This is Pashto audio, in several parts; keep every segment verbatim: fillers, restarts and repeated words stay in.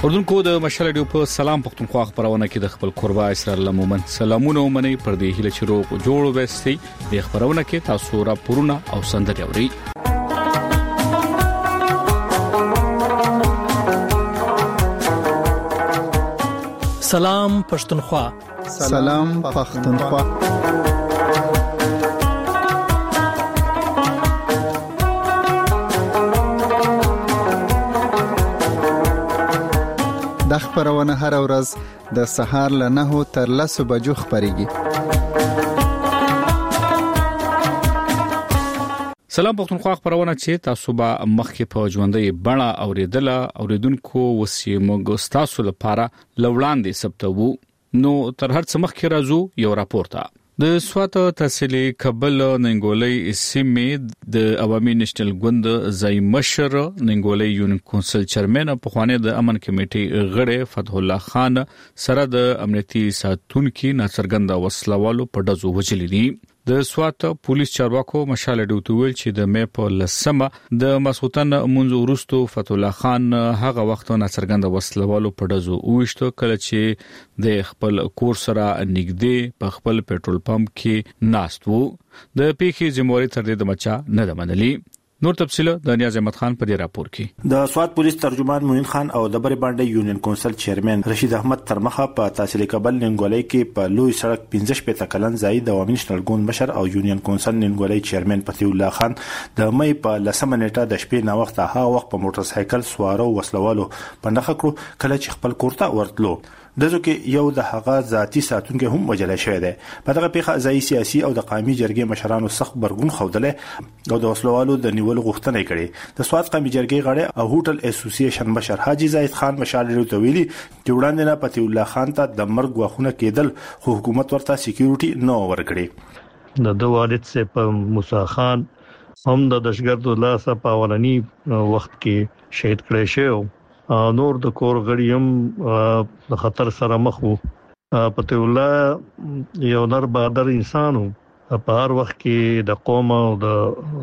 اردوونکو د مشال رادیو په سلام پښتونخوا خبرونه کې د خپل قربا اسرائیل مومن سلامونه ومني پر دې هله چروق جوړ وستي د خبرونه کې تاسو را پورونه او سندري اوري. سلام پښتونخوا. سلام پښتونخوا. د خبرونه هر ورځ د سهار له نهو تر لسو بجو خبريږي. سلام پښتونخوا خبرونه چې تاسو به مخکې په ژوندۍ بڼه اوریدله اوریدونکو وسیمو تاسو لپاره لوړاندې سپتو نو تر هر څه مخکې راځو یو راپورته. د سوات تحصیلي کابل ننګولې سیمې د عوامي نېشنل ګوند ځای مشر ننګولې یونین کونسل چیرمن په خوانه د امن کمیټې غړي فتح الله خان سره د امنیتي ساتونکو ناڅرګنده وسلوالو په دزو وجلې دي. د سوات پولیس چارواکو مشال ډوتویل چې د مې په لسمه د مسعودن منځ ورستو فتح الله خان هغه وخت ناڅرګنده وسلوالو په دزو وښتو کله چې د خپل کور سره نږدې په خپل پېټرول پمپ کې ناست وو. د پیخي جمهوریت تر دې د مچا نه د منلي. نور تفصیل د نیاز احمد خان په دې راپور کې. د سوات پولیس ترجمان موین خان او د بری باندې یونین کونسل چیرمن رشید احمد ترمخه په تحصیل کابل ننګولې کې په لوی سړک پنځه شپږ کلن ځای د عوامي نېشنل ګوند مشر او یونین کونسل ننګولې چیرمن فتح الله خان د مې په لسمه نیټه د شپې نا وخت هغه وخت په موټر سایکل سوارو وسلوالو پندخه کړو کله چې خپل کورته ورتلو. دغه کې یو د هغه ذاتی ساتونکو هم وجل شوی دی. په دغه پیښه ځای سیاسي او د قومي جرګې مشرانو سخت برګون خوده او د وسلوالو د نیولو غوښتنه کړې. د سوات قومي جرګې غړي او هوټل اسوسییشن مشر حاجی زاید خان مشال ډیرو ویلي چې وړاندې نه فتح الله خان ته د مرګ غوښنه کېدل خو حکومت ورته سکیورټي نه ورکړي. د دوه والد سه په موسی خان هم د دشګردو لاسه په ولني وخت کې شهید کړي شو. نور د کور غړیم د خطر سره مخ وو. پته الله یو نر بهادر انسانو په هر وخت کې د قوم او د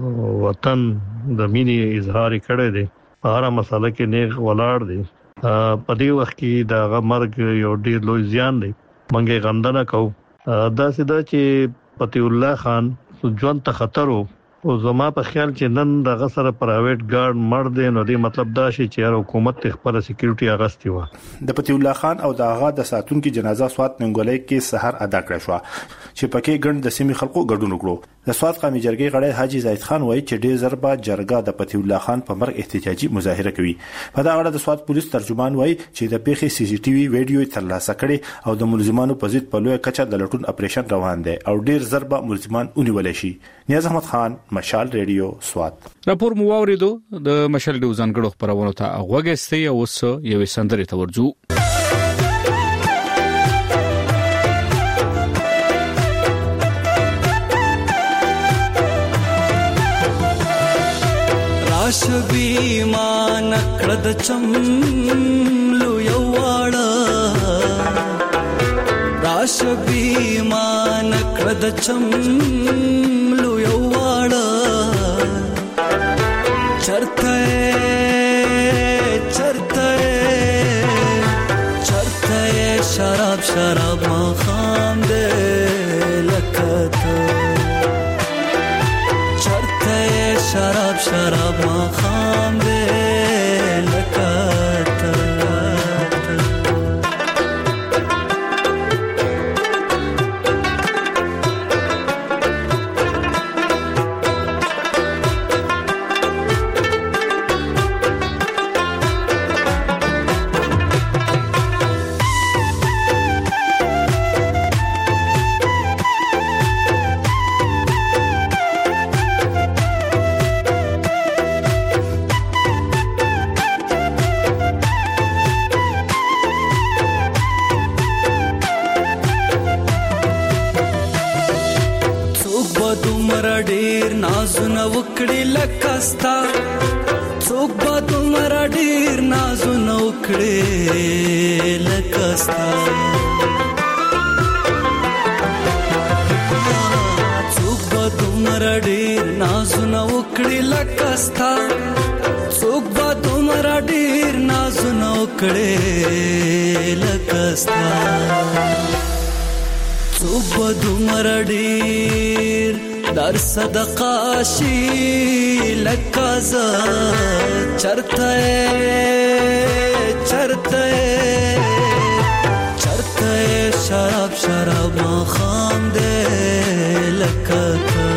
وطن د مینې اظهار کړی دی. په هر مسله کې نیغ ولاړ دی. په دې وخت کې د مرګ یو ډیر لوی زیان دی. منګي غندنه کو دا سده چې پته الله خان ژوند ته خطر وو او زما په خیال چې نن د غسر پرایویټ ګارد مړ دی نو دې مطلب دا شي چې حکومت خپل سکیورټي اغستې و. د فتح الله خان او د هغه د ساتونکو جنازه سوات ننګولې کې سحر ادا کړ شو چې پکې ګڼ د سیمې خلکو ګډون وکړو. د سوات قومي جرګې غړي حاجی زاید خان وایي چې ډېر ضربه جرګه د فتح الله خان په مرګ احتجاجي مظاهره کوي. په دا اړه د سوات پولیس ترجمان وایي چې د پیښې سی سی ټي وي ویډیو ترلاسه کړي او د ملزمانو په ضد په لوی کچه د لټون اپریشن روان دی او ډېر ضربه ملزمان ونیول شي. نیاز احمد خان مشال ریډیو سوات. راپور مو واوریدو د مشال ډیو ځانګړو خبرونو ته غوږستي او وس یو سندري ته ورځو. راش بیمان کړد چملو یو واړه راش بیمان کړد چملو یو واړه چرته چرته چرته شراب شراب ما خام دې لکته چرته شراب شراب ما خام دې لکته. نازونه وکړي لکستا څوک به دومره ډیر نازونه وکړي لکستا څوک به دومره ډیر نازونه وکړي لکه ستا څوک به دومره ډیر نازونه وکړي لکه ستا څوک به دومره ډیر در صدقه شي لکه زه چرته چرته چرته شراب شراب ماښام دی لکه ته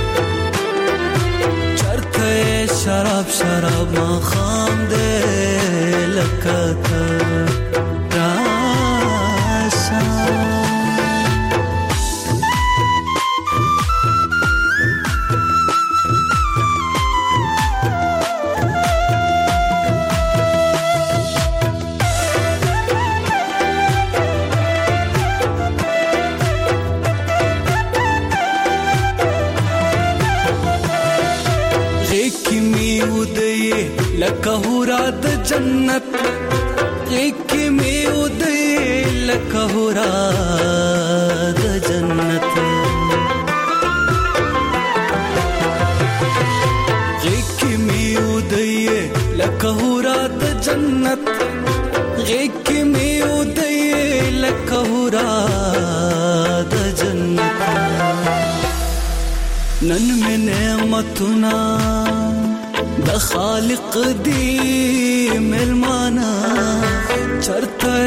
چرته شراب شراب ماښام دی لکه ته راشه لکه هورا د جنت یک می ودی لکه هورا د جنت یک می ودی لکه هورا د جنت یک می ودی لکه هورا د جنت نن می نعمتنا د خالق دی ملمانا چرته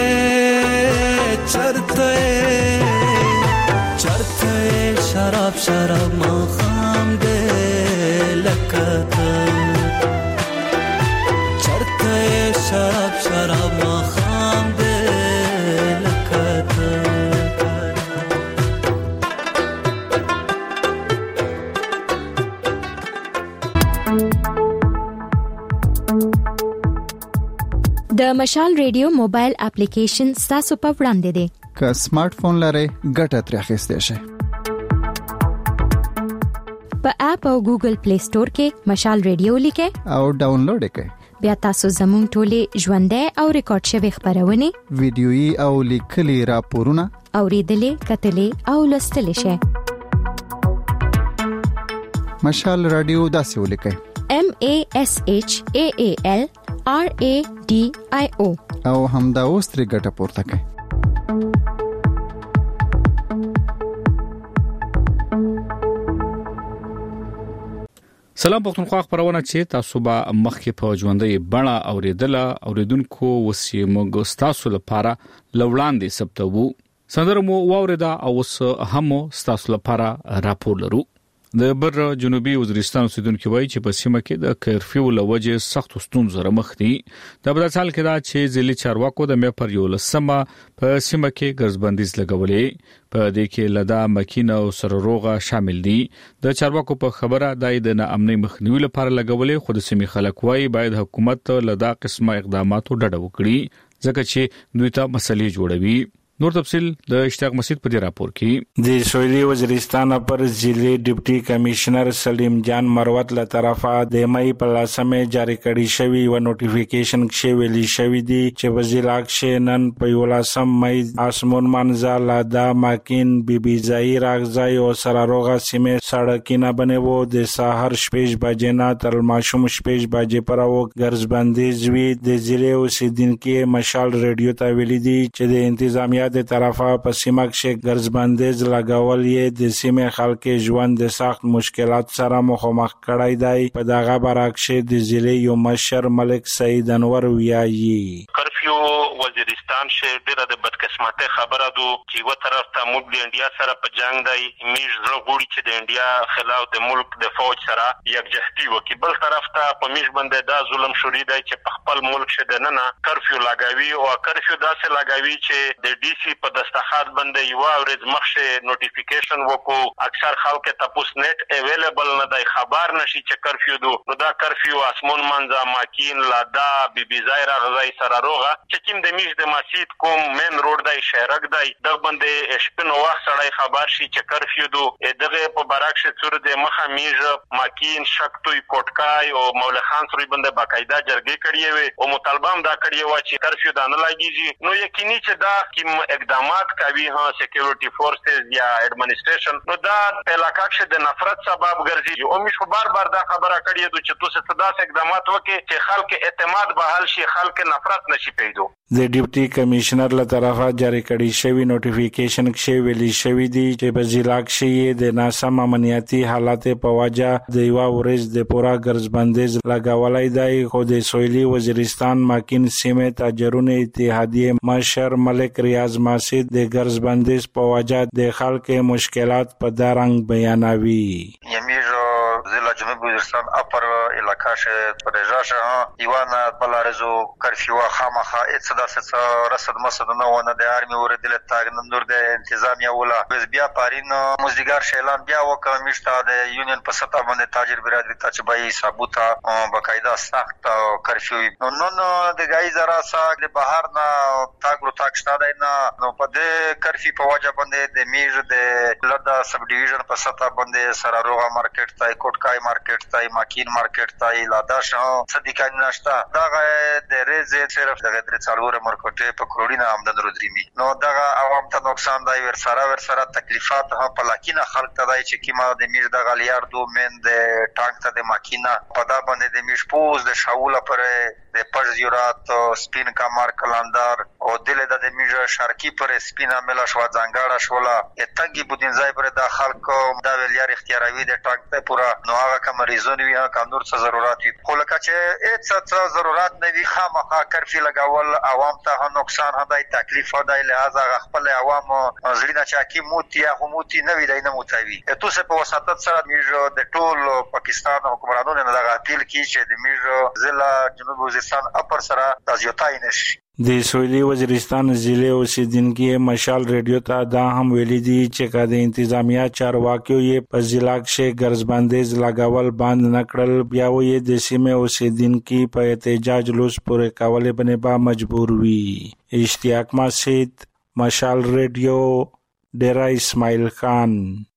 چرته چرته شراب شراب ماښام دی لکه ته چرته شراب شراب ماښام دی لکه ته د مشال ریډیو موبایل اپلیکیشن تاسو په وړاندې دی که سمارټ فون لرئ ګټه ترې اخیستئ شئ په اپ او ګوګل پلی سٹور کې مشال ریډیو لیکئ او ډاونلوډ کړئ بیا تاسو زموږ ټولې ژوندۍ او ریکارډ شوی خبرونه ویډیويي او لیکلي راپورونه اوریدلې کتلې او لوستلې شئ مشال رادیو داسې ولیکئ M A S H A A L R A D I O او همدا اوس ترې ګټه پورته کړئ سلام پښتونخوا خبرونه چې تاسو به مخکې په ژوندۍ بڼه اوریدله اوریدونکو وسیمو تاسو لپاره لوړاندې ثبتو سندره مو واوریدا او اوس هم تاسو لپاره راپور لرو د بر جنوبي وزیرستان اوسیدونکو وایي چې په سیمه کې د کرفیو لوجه سخت ستونزې سره مخ دي د بل ځل کې دا چې ځلې چارواکو د مې پر یو لسمه په سیمه کې ګرځبندیز لګولې په دې کې لدا مکینه او سرروغه شامل دي د چارواکو په خبره دای د امنیت مخنیوي لپاره لګولې خود سیمه خلک وایي باید حکومت لدا قسمه اقداماتو ډډه وکړي ځکه چې دوی ته مسلې جوړوي نور تفصیل د اشتیاق مسجد په دې راپور کې د سویلي وزیرستان پر ضلع ډیپټي کمشنر سلیم جان مروت له طرفه د مې په لاسمه جاری کړي شوی و نوټیفیکیشن کې ویلي شوی دی چې وزیر اکشنن په یو لاسم مې اسمون منځه لادا ماکین بي بي ځای راغځای او سراروغه سیمه سړکینه بنوو د سحر شپږ بجې نه تر ماشوم شپږ بجې پرو ګرځبندیز وی د ضلع اوسیدونکو مشال ریډیو ته ویلي دی چې د انتظامیه د طرفه په سیمه کې ګرځبندیز لګول یې د سیمه خلک ژوند د سخت مشکلات سره مخامخ کړای دی په دغه برعکس د ضلع یو مشر ملک سید انور ویایي کرفیو وزیرستان شه ډیره د بدقسمته خبره دو چې و طرف ته موږ د انډیا سره په جنگ دی میش زړه غوړي چې د انډیا خلاف د ملک د فوج سره یکجهتي وکړي بل طرف ته په میش باندې دا ظلم شوري دی چې په خپل ملک شه د ننه کرفیو لګاوي او کرفیو داسې لګاوي چې د ډي سي په دستخط باندې یو اورز مخشه نوټیفیکیشن وکړو اکثر خلک ته پوس نت اویلیبل نه دی خبر نشي چې کرفیو دو نو دا کرفیو اسمون منځه ماکین لادا بي بي ځای راغی سره روغه چې کوم د د میش د مسجد کوم مین روډ دی شهرک دی دغه باندې شپنو وخت سړی خبر شي چې کرفیو دو دغه په برعکس صورت د مخه میج ماکین شکتوی کوټکای او مولا خان سوري باندې باقاعده جرګې کړې وي او مطالبه هم دا کړې و چې کرفیو دا نه لګیږي نو یقیني چې دا کوم اقدامات کوي ها سکیورټي فورسز یا ایڈمنسټریشن نو دا په علاقه کې د نفرت سبب ګرځي او موږ بار بار دا خبره کړې ده چې تاسو ته دا اقدامات وکړي چې خلک اعتماد بحال شي خلک نفرت نشي پیدا د ډیپټي کمشنر له طرفه جاری کړي شوی نوټیفیکیشن کې ویلي شوی دی چې په ضلع کې د ناسم امنیتي حالات په وجه د یو ورځ د پورا ګرځبندیز لګولای دی خو د سویلي وزیرستان ماکین سیمه تاجرونو اتحادیه مشر ملک ریاض ماسید د ګرځبندیز په وجه د خلکو مشکلات په دارنګ بیانوي یمیرو ضلع جنوب وزیرستان اپر علاقه شه پرېژاشه ایوان بلارزو کرفیو خامخه اڅدا څه رسد مسد نه ونه د ارمي وردل تاګ نور د انتظامیه ولا بس بیا پارین مزدګار شیلان بیا وکړ مشته د یونین په ستا باندې تاجر برادری ته چې بای ثابوتا بقاعده سخت کرفیو نو نو د گای زرا ساګ د بهر نه تاګرو تاکشتا دی نه نو په د کرفی په وجه باندې د میج د لدا سب ډیویژن په ستا باندې سراروغه مارکیټ تای کوټکای مارکیټ تای ماکین مارکیټ تای لاداش صدیقان نشتا دا د ریزه صرف د غدر څلور مرکټه په کروڑینا آمدن رودريمي نو دا عوام ته نقصان دی ور سره ور سره تکلیفات هم په لکینه خلک ته دی چې کیما د میج د غلیار دو من د ټانک ته د ماکینا په دا باندې د میش پوز د شاوله پر د پرزیورات سپین کمر کلندر او دله د میج شرقي پر سپینا ملا شو ځنګاړه شولا اتګي بودین ځای پر د خلکو دا ویلار اختیاروي د ټانک ته پورا نو هغه کوم ریزون وی هغه نور څه ضرورت وي خو لکه چې هیڅ څه ضرورت نه وي خامخا کرفي لګول عوام ته نقصان هداي تکلیف هداي لہذا خپل عوام زړه چا کی موتی یا موتی نه وی نه موتوي ته څه په وساتت سره میج د ټول پاکستان حکومتانو نه دغه اپیل کی چې د میج ضلع جنوب وزیرستان اپر سره تازیوتای نشي د سویلي وزیرستان ضلع اوسیدونکو مشال ریډیو ته دا هم ویلي دي چې کله د انتظامیه چارواکیو یې په ضلع کې ګرځبندیز لګاول بند نکړل بیا وې د سیمه اوسیدونکو په احتجاج لوس پورې کولې باندې با مجبور وي اشتیاق مسجد مشال ریډیو ډیرا اسماعیل خان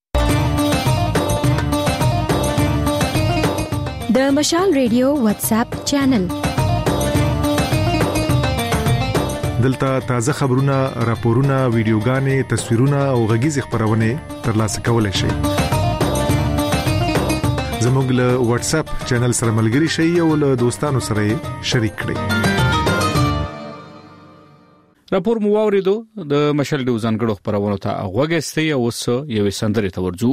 د مشال ریډیو واتس اپ چینل دلته تازه خبرونه راپورونه ویډیوګانې تصویرونه او غږیز خبرونه ترلاسه کولای شئ زموږ له واتس اپ چینل سره ملګري شئ او له دوستانو سره شریک کړئ راپور مو واوریدو د مشال ډیو ځانګړو خبرونه ته غوږی او وس یو سندره تورځو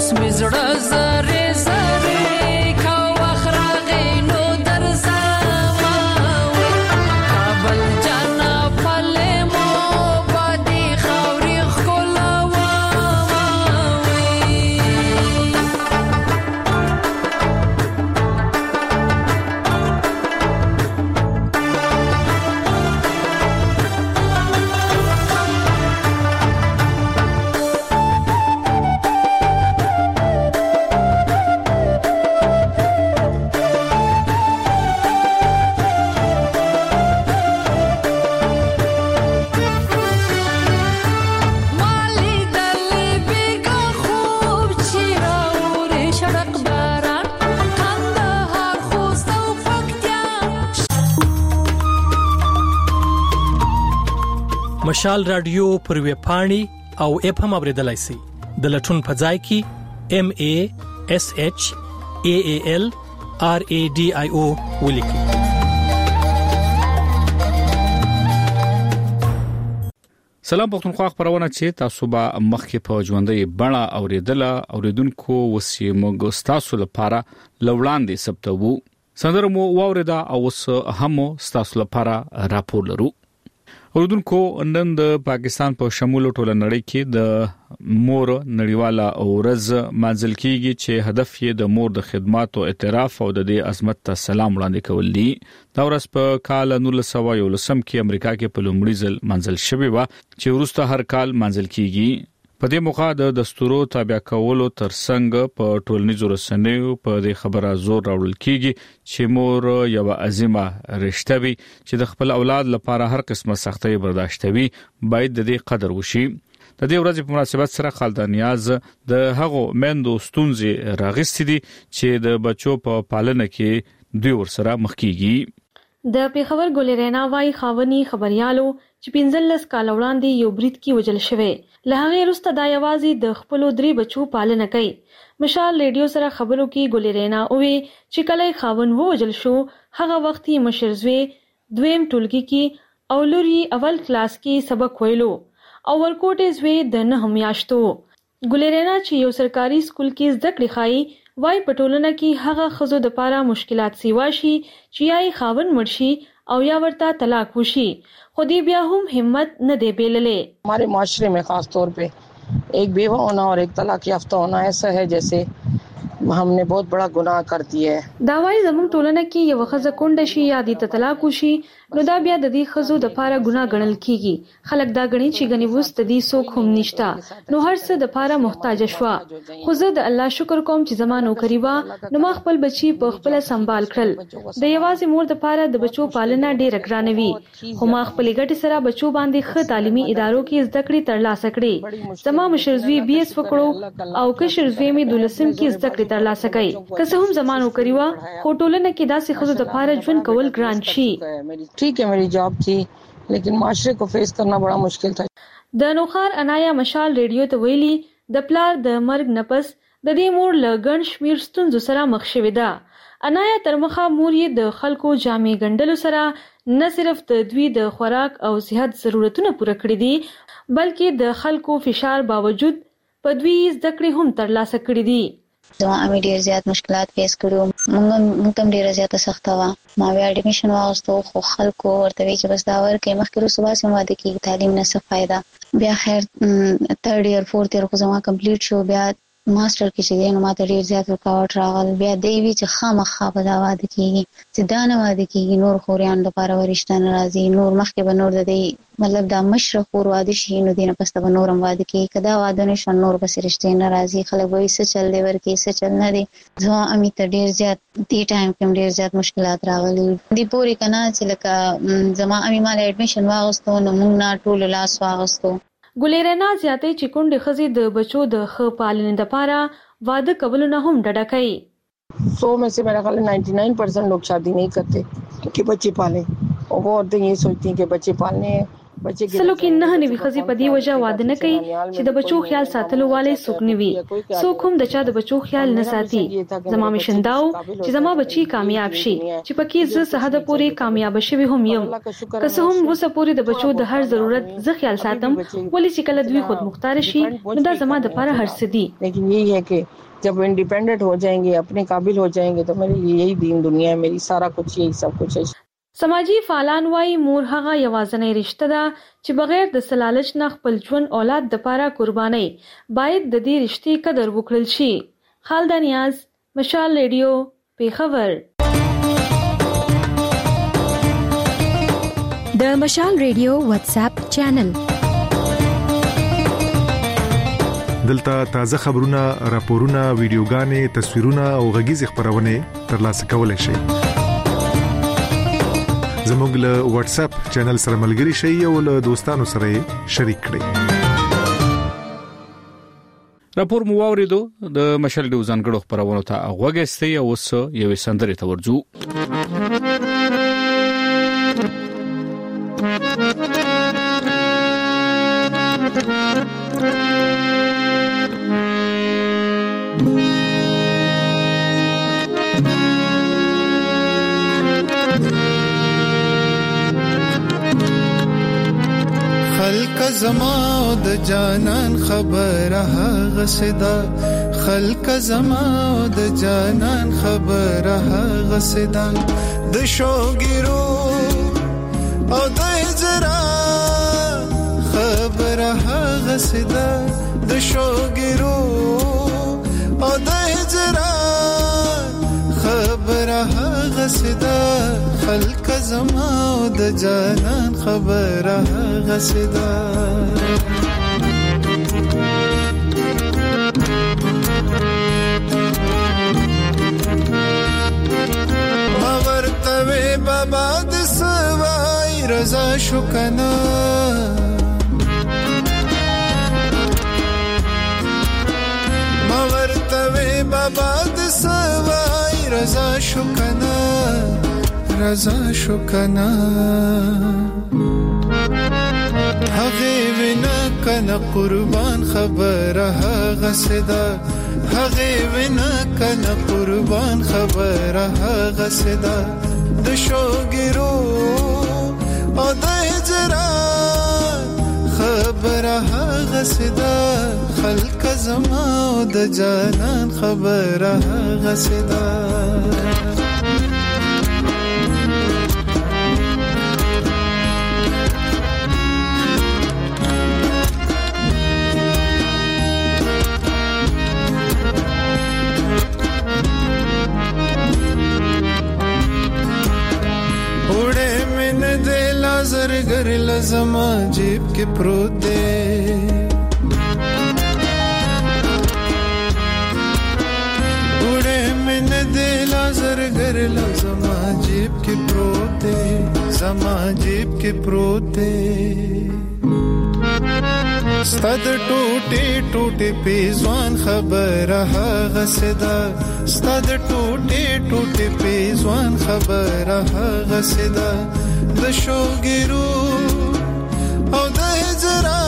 اوس مزړه زره زره کا وخرغه نو درځه کابل جانا پلمو بادي خوري خلا مشال رادیو پر وی پاڼي او اپ هم اوریدلای شئ د لټون په ځای کې ام ا اس اچ ا ا ال ار ا ډي اي او ولیکئ. سلام پښتونخوا خبرونه چې تاسو به مخکې په ژوندۍ بڼه اوریدله اوریدونکو وسیمو تاسو لپاره لوړاندې سپتو سندره مو واوریدا او اوس هم تاسو لپاره راپور لرو. اوریدونکو نن د پاکستان په شمول ټوله نړۍ کې د مور نړیواله ورځ مانځل کیږي چې هدف یې د مور د خدماتو اعتراف او د دې عظمت ته سلام وړاندې کول دي. دا ورځ په کال نولس سوه یولسم کې امریکا کې په لومړي ځل مانځل شوې و چې وروسته هر کال مانځل کیږي. په دې موخه د دستورو تابع کولو ترڅنګ په ټولنیزو رسنیو په دې خبره زور راوړل کیږي چې مور یو عظیمه رشته وي چې د خپل اولاد لپاره هر قسمه سختۍ برداشت کوي، باید د دې قدر وشي. د دې ورځې په مناسبت سره خالد نیاز د هغو مندو ستونزې راغستې دي چې د بچو په پالنه کې دوی ورسره مخ کیږي. د پیښور ګلرینا وای خاوني خبريالو چې پنځلس کال وړاندې یو برید کې وجل شوی، له هغه وروسته دا یوازې د خپل درې بچو پالنه کوي. مشال ریډیو سره خبرو کې ګلرینا اوې چې کله خاون ووجل شو هغه وخت یې مشرزوی دویم ټولګي کې او لوري اول کلاس کې سبق ویلو او ورکوټې زوی د نه میاشتو. ګلرینا چې یو سرکاري سکول کې زده کړې خای وای پټولنه کې هغه خزو د پاره مشکلات سیوا شي چې یای خاون مرشي او یا ورته طلاق وشي، خو دې بیا هم همت نه دی بیللې. हमारे माशरे में खास तौर पे एक बेवा होना और एक तलाक याफ्ता होना ऐसा है जैसे हमने बहुत बड़ा गुनाह कर दिया है. دا وای زموږ ټولنه کې یو خزه کونډه شي یا د طلاق وشي نو دا بیا د دې خزو د پاره ګناه ګڼل کیږي. خلک دا غني چې غني وست دي سوک هم نشتا نو هر څه د پاره محتاج شوا. خو زه د الله شکر کوم چې زمانو قریبا نو ما خپل بچي په خپل سنبال کړل. د یوازې مور د پاره د بچو پالنه ډېر ګرانوي، خو ما خپل ګټ سره بچو باندې ښه تعلیمي ادارو کې زده کړې ترلاسه کړې. زما مشرزوی بي اس وکړو او کشرزوی می دولسم کې زده کړې ترلاسه کړې. که څه هم زمانو قریبا خو ټولنه کې داسې خزو د پاره ژوند کول ګران شي. ठीक है मेरी जॉब थी लेकिन माशरे को फेस करना बड़ा मुश्किल था. د نوخار انایا مشال ریډیو ته ویلي د پلار د مرګ نفس د دې مور له ګڼ شمیر ستونزو سره مخ شوې ده. انایا تر مخه مور یې د خلکو جامې ګنډلو سره نه صرف د دوی د خوراک او صحت ضرورتونه پوره کړې دي بلکې د خلکو فشار باوجود په دوی زده کړې هم ترلاسه کړې دي. زما امي ډیر زیات مشکلات فیس کړو، موږ موږ هم ډیر زیات سخت و. ما بیا اډمیشن واغستو خو خلکو ورته وی چې بس دا ورکه مخکې صبح سم واده کې تعلیم نه څه فائدہ. بیا خیر تھرد ایئر فورث ایئر خو زما کمپلیټ شو، بیا ماستر کې چې نو ماته ډیر زیات رکاوټ راغل. بیا دی وی چې خامخا په دا واده کېږي چې دا نه واده کېږي نور خوريان لپاره ورشته ناراضي نور مخکې به نور د دې مطلب دا مشر خور واده شي نو دینه پسته به نورم واده کېږي کدا واده نشو نور بس رشته ناراضي خلک وایي څه چل دی ورکی څه چل نه دی. زما امي ته ډیر زیات دې ټایم کې ډیر زیات مشکلات راغلي دي پوری کنا چې لکه زما امي مال اډمیشن واغستو نو موږ نه ټول لاس واغستو. ګلرینا زیاتې چې کونډې خزي د بچو د ښه پالنې لپاره واده کول نه هم ډډه کوي. सौ में से मेरा ख्याल निन्यानवे परसेंट लोग शादी नहीं करते क्योंकि बच्चे पालें, और वो औरतें ये सोचती हैं कि बच्चे पालने हैं سلو کې نه نوي خزي په دی وجه واده نه کوي چې د بچو خیال ساتلو والے څوک نیوي څوک هم د چا د بچو خیال نه ساتي. زما مشنداو چې زما بچي کامیاب شي چې پکې زه سهده پوری کامیاب شوي هم یم که څه هم وسه پوری د بچو د هر ضرورت زه خیال ساتم ولې چې کله دوی خود مختار شي نو دا زما د لپاره هر څه دي. لیکن یہی ہے کہ जब इंडिपेंडेंट हो जाएंगे अपने काबिल हो जाएंगे तो मेरे लिए यही दीन दुनिया है मेरी सारा कुछ यही सब कुछ है. سماجی فعالان وايي مور هغه یوازنۍ رشتہ ده چې بغیر د سلالچ نه خپل ژوند اولاد د پاره قرباني باید د دې رشتې قدر وکړل شي. خالد نیاز، مشال ریډیو، پیښور. د مشال ریډیو واتس اپ چینل دلته تازه خبرونه، راپورونه، ویډیوګانې، تصویرونه او غږیز خبرونه ترلاسه کولای شئ. زموږ له واتس اپ چینل سره ملګري شئ او له دوستانو سره شریک کړئ. راپور مو واوریدو د مشال ډیو ځانګړو خبرونه ته غوږی او وس یو سندره تورځو. خلق زما د جانان خبره غسدا خلق زما د جانان خبره غسدا د شوګیرو او د هجرا خبره غسدا د شوګیرو او د هجرا خبره غسدا خلق زما د جانان خبره غسدا ما ورتوي بابا د سوای رضا شو کنا ما ورتوي بابا د سوای رضا شو کنا رضا شو کنا هغه وینا کنا قربان خبره غسدا هغه وینا کنا قربان خبره غسدا د شوګیرو او د هجرا خبره غسدا خلق زما او د جانان خبره غسدا زرگر لزما جیب کے پروت دے اڑے من دلا زرگر لزما جیب کے پروت دے زما جیب کے پروت دے ستاد ټوټه ټوټه پیزوان خبره غسدا ستاد ټوټه ټوټه پیزوان خبره غسدا د شوګیرو او د هجرا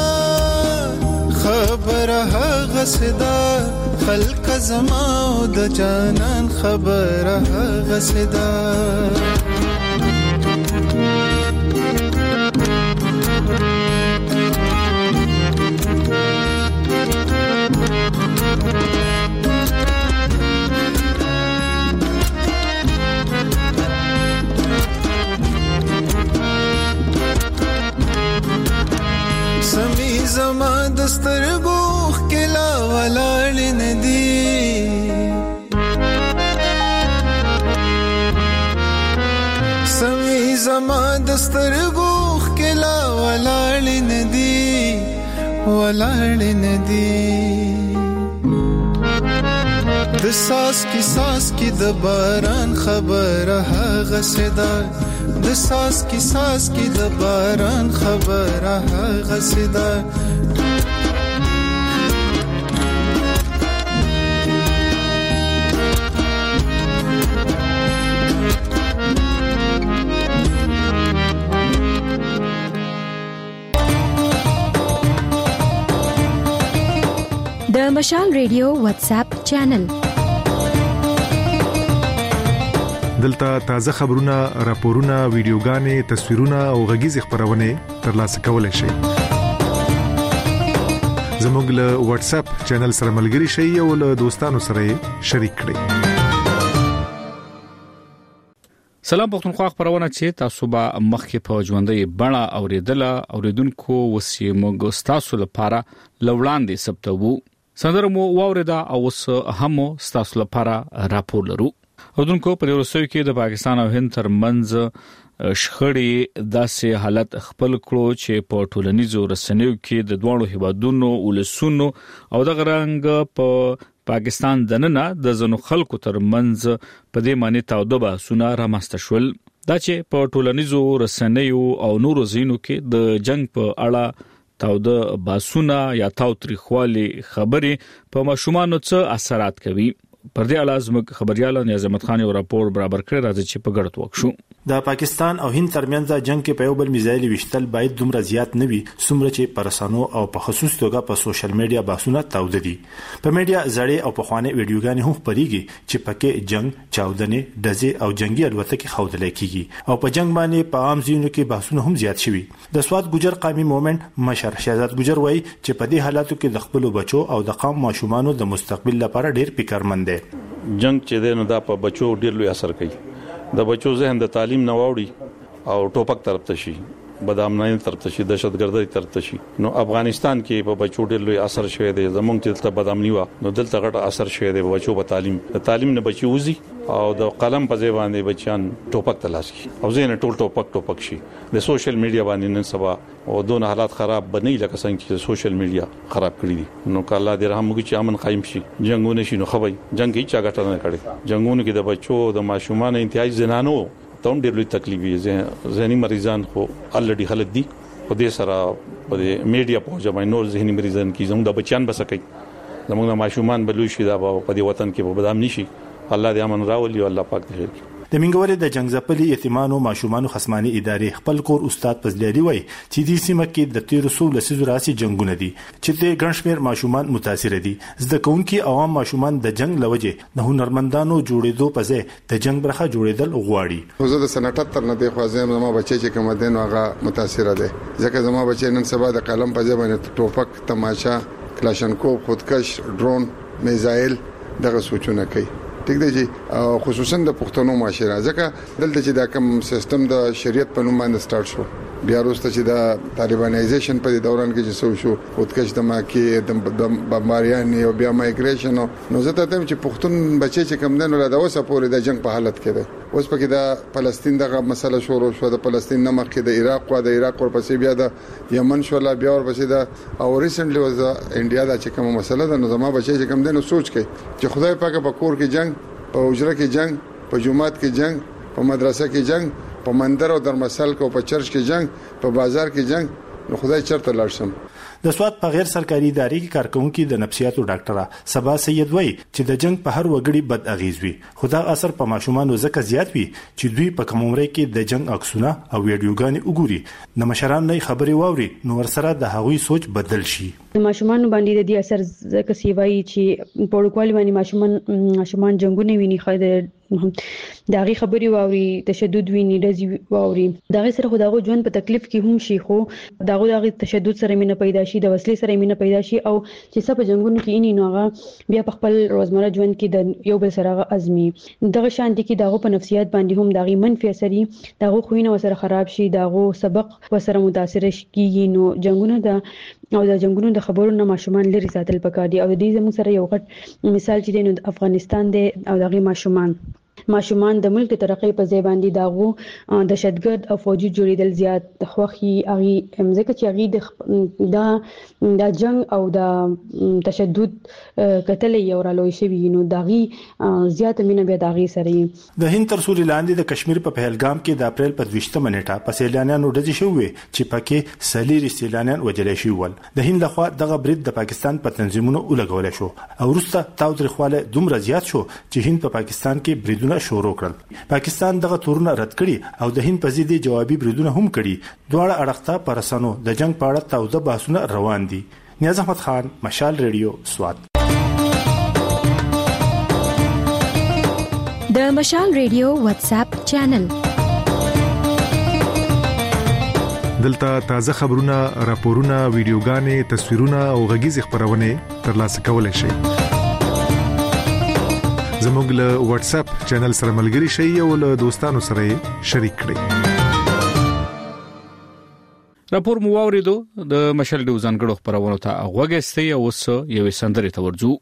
خبره غسدا خلق زما او د جانان خبره غسدا سمی زما دستر بوخ کلا ولاړ ندی سمی زما دستر بوخ کلا ولاړ ندی ولاړ ندی د ساس کی ساس کی د باران خبره غسدا د ساس کی ساس کی د باران خبره غسدا مشال ریډیو واتس اپ چینل. دلته تازه خبرونه، راپورونه، ویډیوګانې، تصویرونه او غږیز خبرونه ترلاسه کولای شئ. زموږ له واتس اپ چینل سره ملګري شئ او له دوستانو سره شریک کړئ. سلام پښتونخوا خبرونه چې تاسو به مخکې په ژوندۍ بڼه اوریدله اوریدونکو وسی موږ تاسو لپاره لوړاندې سپتو سندره مو واوریدا او اوس هم تاسو لپاره راپور لرو. اوردونکو په روسیې کې د پاکستان او هند ترمنځ شخړې داسې حالت خپل کړو چې په ټولنیزو رسنیو کې د دوه هیوادونو ولسونو او د غرنګ په پاکستان دننه د زنو خلکو ترمنځ په دې معنی تاوده بحثونه رامنځته شول دا چې په ټولنیزو رسنیو او نورو ځینو کې د جنگ په اړه تاوده بحثونه یا تاوتریخوالي خبرې په ماشومانو څه اثرات کوي. پر دې اړه زموږ خبريال نیاز احمد خان یو راپور برابر کړی راځي چې په ګډ وکړو. د پاکستان او هند ترمنځ جنگ کې په یو بل میزایل وشتل باید دومره زیات نه وي څومره چې پرسانو او په خصوص توګه په سوشل میډیا بحثونه تاوده دي. په میډیا زړې او په خوانې ویډیوګانې هم خپريږي چې پکې جنگ، چاودنې، دزې او جنگي الوتکې خوندل کیږي او په جنگ باندې په عام ځینو کې بحثونه هم زیات شوي. د سواد ګجر قومي موومېنټ مشر شهزاد ګجر وایي چې په دې حالاتو کې د خپل بچو او د قوم ماشومانو د مستقبل لپاره ډیر فکرمند دي. جنگ چې دی نو دا په بچو ډیر لوی اثر کوي. د بچو ذهن د تعلیم نه واوړي او ټوپک طرف ته شي، بدامنۍ طرف ته شي، دهشتګردۍ طرف ته شي. نو افغانستان کې په بچو ډیر لوی اثر شوی دی. زمونږ چې دلته بدامنۍ و نو دلته غټ اثر شوی دی بچو په تعلیم. د تعلیم نه بچي وزي او د قلم په ځای باندې بچیان ټوپک تلاش کی او زین ټول ټوپک ټوپک شي. د سوشل میډیا باندې نن سبا او دون حالات خراب بنئ لکه څنګه چې سوشل میډیا خراب کړی دي. نو کله دې رحم وکړي چې امن قائم شي. جنگونه شي نو خوي جنگ هیڅ ګټه نه کړي. جنگونه کې د بچو د ماشومان انتهایی زنانو ته ډېر لوی تکلیف یې ذهني مریضان خو الډي خلک دي. په دې سره په میډیا په ځای نور ذهني مریضان کې زموږ د بچیان بسکي زموږ د ماشومان بلوي شي دا په دې وطن کې په بدام نشي. الله دې امن راولي او الله پاک دې خیر کړي. د منګورې د جنگزپلي یتیمانو ماشومانو خصماني ادارې خپل کور استاد پزليري وای چې د سیمه کې د تیر سو لسیزو راسي جنگونه دي چې د ګڼشمیر ماشومان متاثر دي. زده کوونکي عوام ماشومان د جنگ لوجه د هنرمندانو جوړېدو په ځای د جنگ برخه جوړېدل غواړي. زه د سنټر نه دی خو ځم زما بچي چې کوم دین هغه متاثر دي ځکه زما بچي نن سبا د قلم په ځای باندې ټوپک، تماچا، کلاشنکوف، خودکش، ډرون، میزایل دغه سوچونه کوي. ټیک دی چې خصوصا د پښتنو معاشره ځکه دلته چې دا کوم سیستم د شریعت په نوم باندې سٹارټ شو بیا وروسته چې د طالبانایزیشن په دوران کې چې شو خودکش دماکي د بمباریان او بیا مایګریشن نو زه ته ته چې پښتون بچي چې کم دنه له اوسه پورې د جنگ په حالت کې ده. اوس پکې د فلسطین دغه مسله شروع شو. د فلسطین نه مخکې د عراق او د عراق ورپسې بیا د یمن شو لا بیا ورپسې د او ریسنټلی واز انډیا دا چې کوم مسله ده نو زما بچي چې کم دنه سوچ کوي چې خدای پاک په کور کې جنگ، په حجره کې جنگ، په جمعات کې جنگ، په مدرسه کې جنگ، په مندر او درمسل کې او په چرچ کې جنگ، په بازار کې جنگ، نو خدای چرته لاړ. د سواد په غیر سرکاري ادارې کې کارکونکو د نفسیاتو ډاکټره سبا سید وای چې د جنگ په هر وګړي بد اغیز وي خو دا اثر په ماشومان زکه زیات وي چې دوی په کوم عمر کې د جنگ عکسونه او ویډیوګانې وګوري. د مشران نه خبري واوري نو ورسره د هغوی سوچ بدل شي. د ماشومان باندې د دې اثر زکه سیوای چې په ډول باندې ماشومان ماشومان جنگونه ویني خاله داغي خبري واوري تشدد ویني دزي واوري داغه سره خداغو ژوند په تکلیف کې هم شي خو داغه داغه تشدد سره مینه پیدا شي د وسلې سره مینه پیدا شي او چې څه په جنگونو کې اني نوغه بیا په خپل روزمره ژوند کې د یو بل سره ازمي دغه شانتي کې داغه په نفسیات باندې هم داغي منفي اثري داغه خوینه وسره خراب شي داغه سبق وسره متاثر کیږي. نو جنگونه د او د جنگونو د خبرو نه ماشومان لري ساتل پکار دي او د دې زموږ سره یو غټ مثال چې د افغانستان دی او دغه ماشومان ماشومان د ملک ترقی په ځای باندې داغو د شتګرد او فوجي جوړیدل زیات خوخي اغي امزکه چې اغي د د جنگ او د تشدد قتل یو رالوي شوی نو داغي زیات مینه به داغي سره. د هند تر سوري لاندې د کشمیر په پهلګام کې د اپریل په دویشتمه نیټه په سیلانیانو ډزې شوې چې پکې سلیری سیلانیان وجل شي ول. د هند لخوا دغه برید د پاکستان په تنظیمونو ولګول شو او وروسته تاوتریخواله دومره زیات شو چې هند په پاکستان کې بریدونه شروع کړل. پاکستان دغه تورونه رد کړي او د هند په ضد جوابي بریدونه هم کړي. دواړه اړخته پرسانو د جنگ په اړه تاوده بحثونه روان دي. نیاز احمد خان، مشال ریډیو، سوات. د مشال ریډیو واتس اپ چینل. دلته تازه خبرونه، راپورونه، ویډیوګانې، تصویرونه او غږیز خبرونه ترلاسه کولای شئ. زموږ له واتس اپ چینل سره ملګري شئ او له دوستانو سره شریک کړئ. راپور مو واوریدو د مشال ډیو ځانګړو خبرونو ته غوږی او وس یو سندري ته ورځو.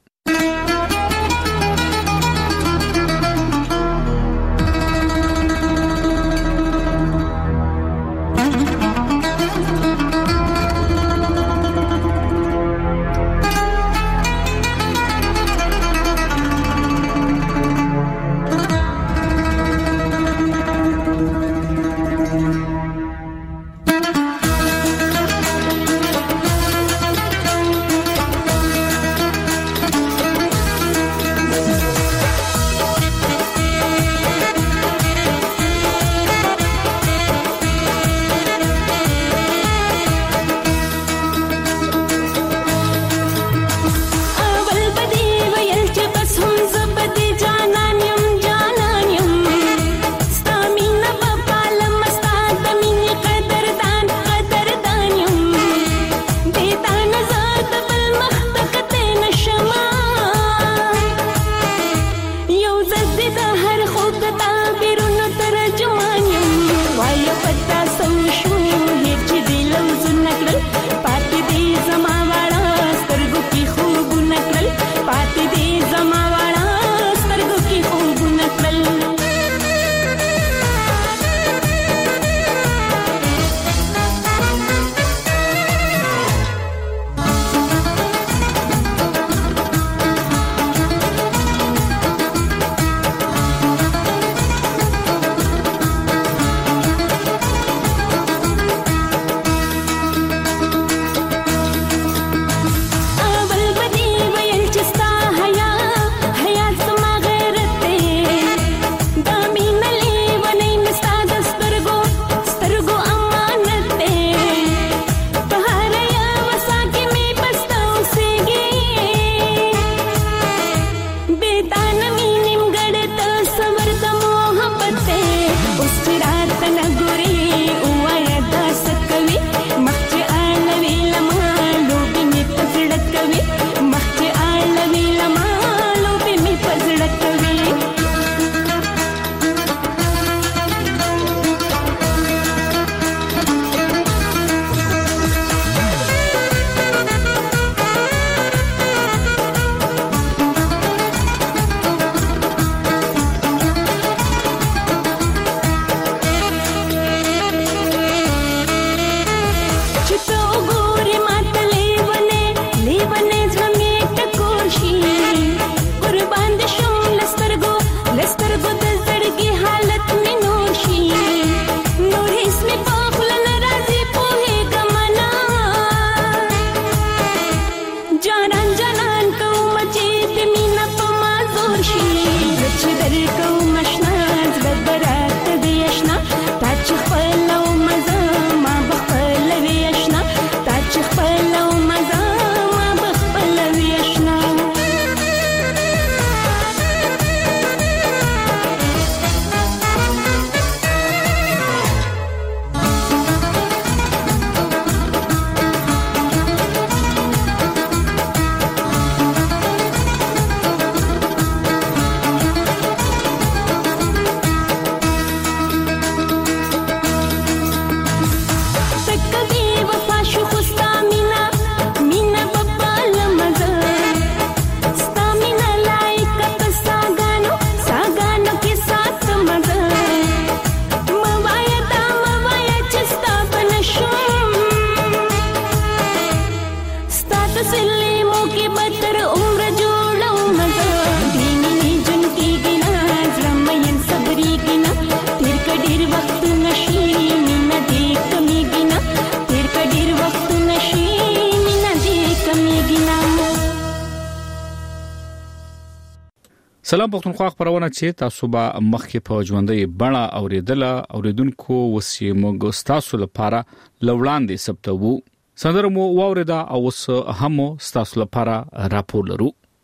سلام پښتونخوا خبرونه چې تاسو به مخکې په ژوندۍ بڼه اوریدله اوریدونکو وسیمو تاسو لپاره لوړاندې ثبتو سندره مو واوریدا او اوس هم تاسو لپاره راپور لرو.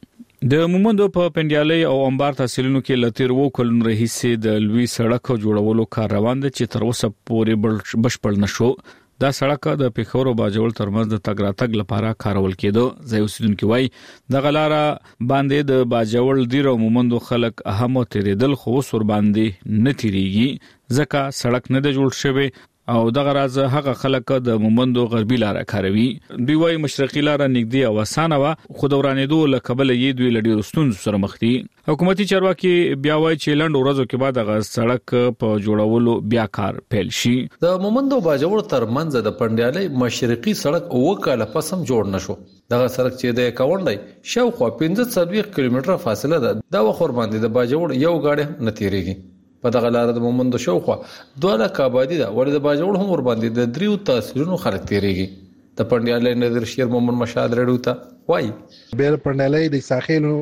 د مومندو په پندیالي او انبار تحصیلونو کې لتیر وو کلن رئیسې د لوی سړک جوړولو کار روان دي چې تر اوسه پورې بشپړ نشو. دا سړک د پیښور او باجوړ ترمنځ د تګ راتګ لپاره کارول کېده. ځای اوسیدونکو وایي د غلاره باندې د باجوړ ډیر مومندو خلک اهم تیریدل خو سر باندې نه تیریږي ځکه سړک نه جوړ شوی او دغه راز هغه خلک د مومندو غربي لار کاروي. دوی وايي مشرقي لار نږدې او اسانه و خو دورانېدو لکبل یې دوی لډیر ستونزو سره مخ دي. حکومتي چارواکي بیا وايي چې لند ورځو کې بعد هغه سړک په جوړولو بیا کار پیل شي. د مومندو باجوړ ترمنځ د پندیالي مشرقي سړک او کاله پسم جوړ نشو. دغه سړک چې د کاونډي شاوخوا پنځه څلوېښت کیلومتره فاصله ده. دا وخور باندې د باجوړ یو گاډي نه تیریږي. په دغه لار د مومندو شاوخوا دوه لک آبادی ده ولې د باجوړ هم ور باندې د دریو تحصیلونو خلک تیریږي. د پندیالي نظر شیر محمد مشاد رډو ته وای بیر پندیالي د ساحلو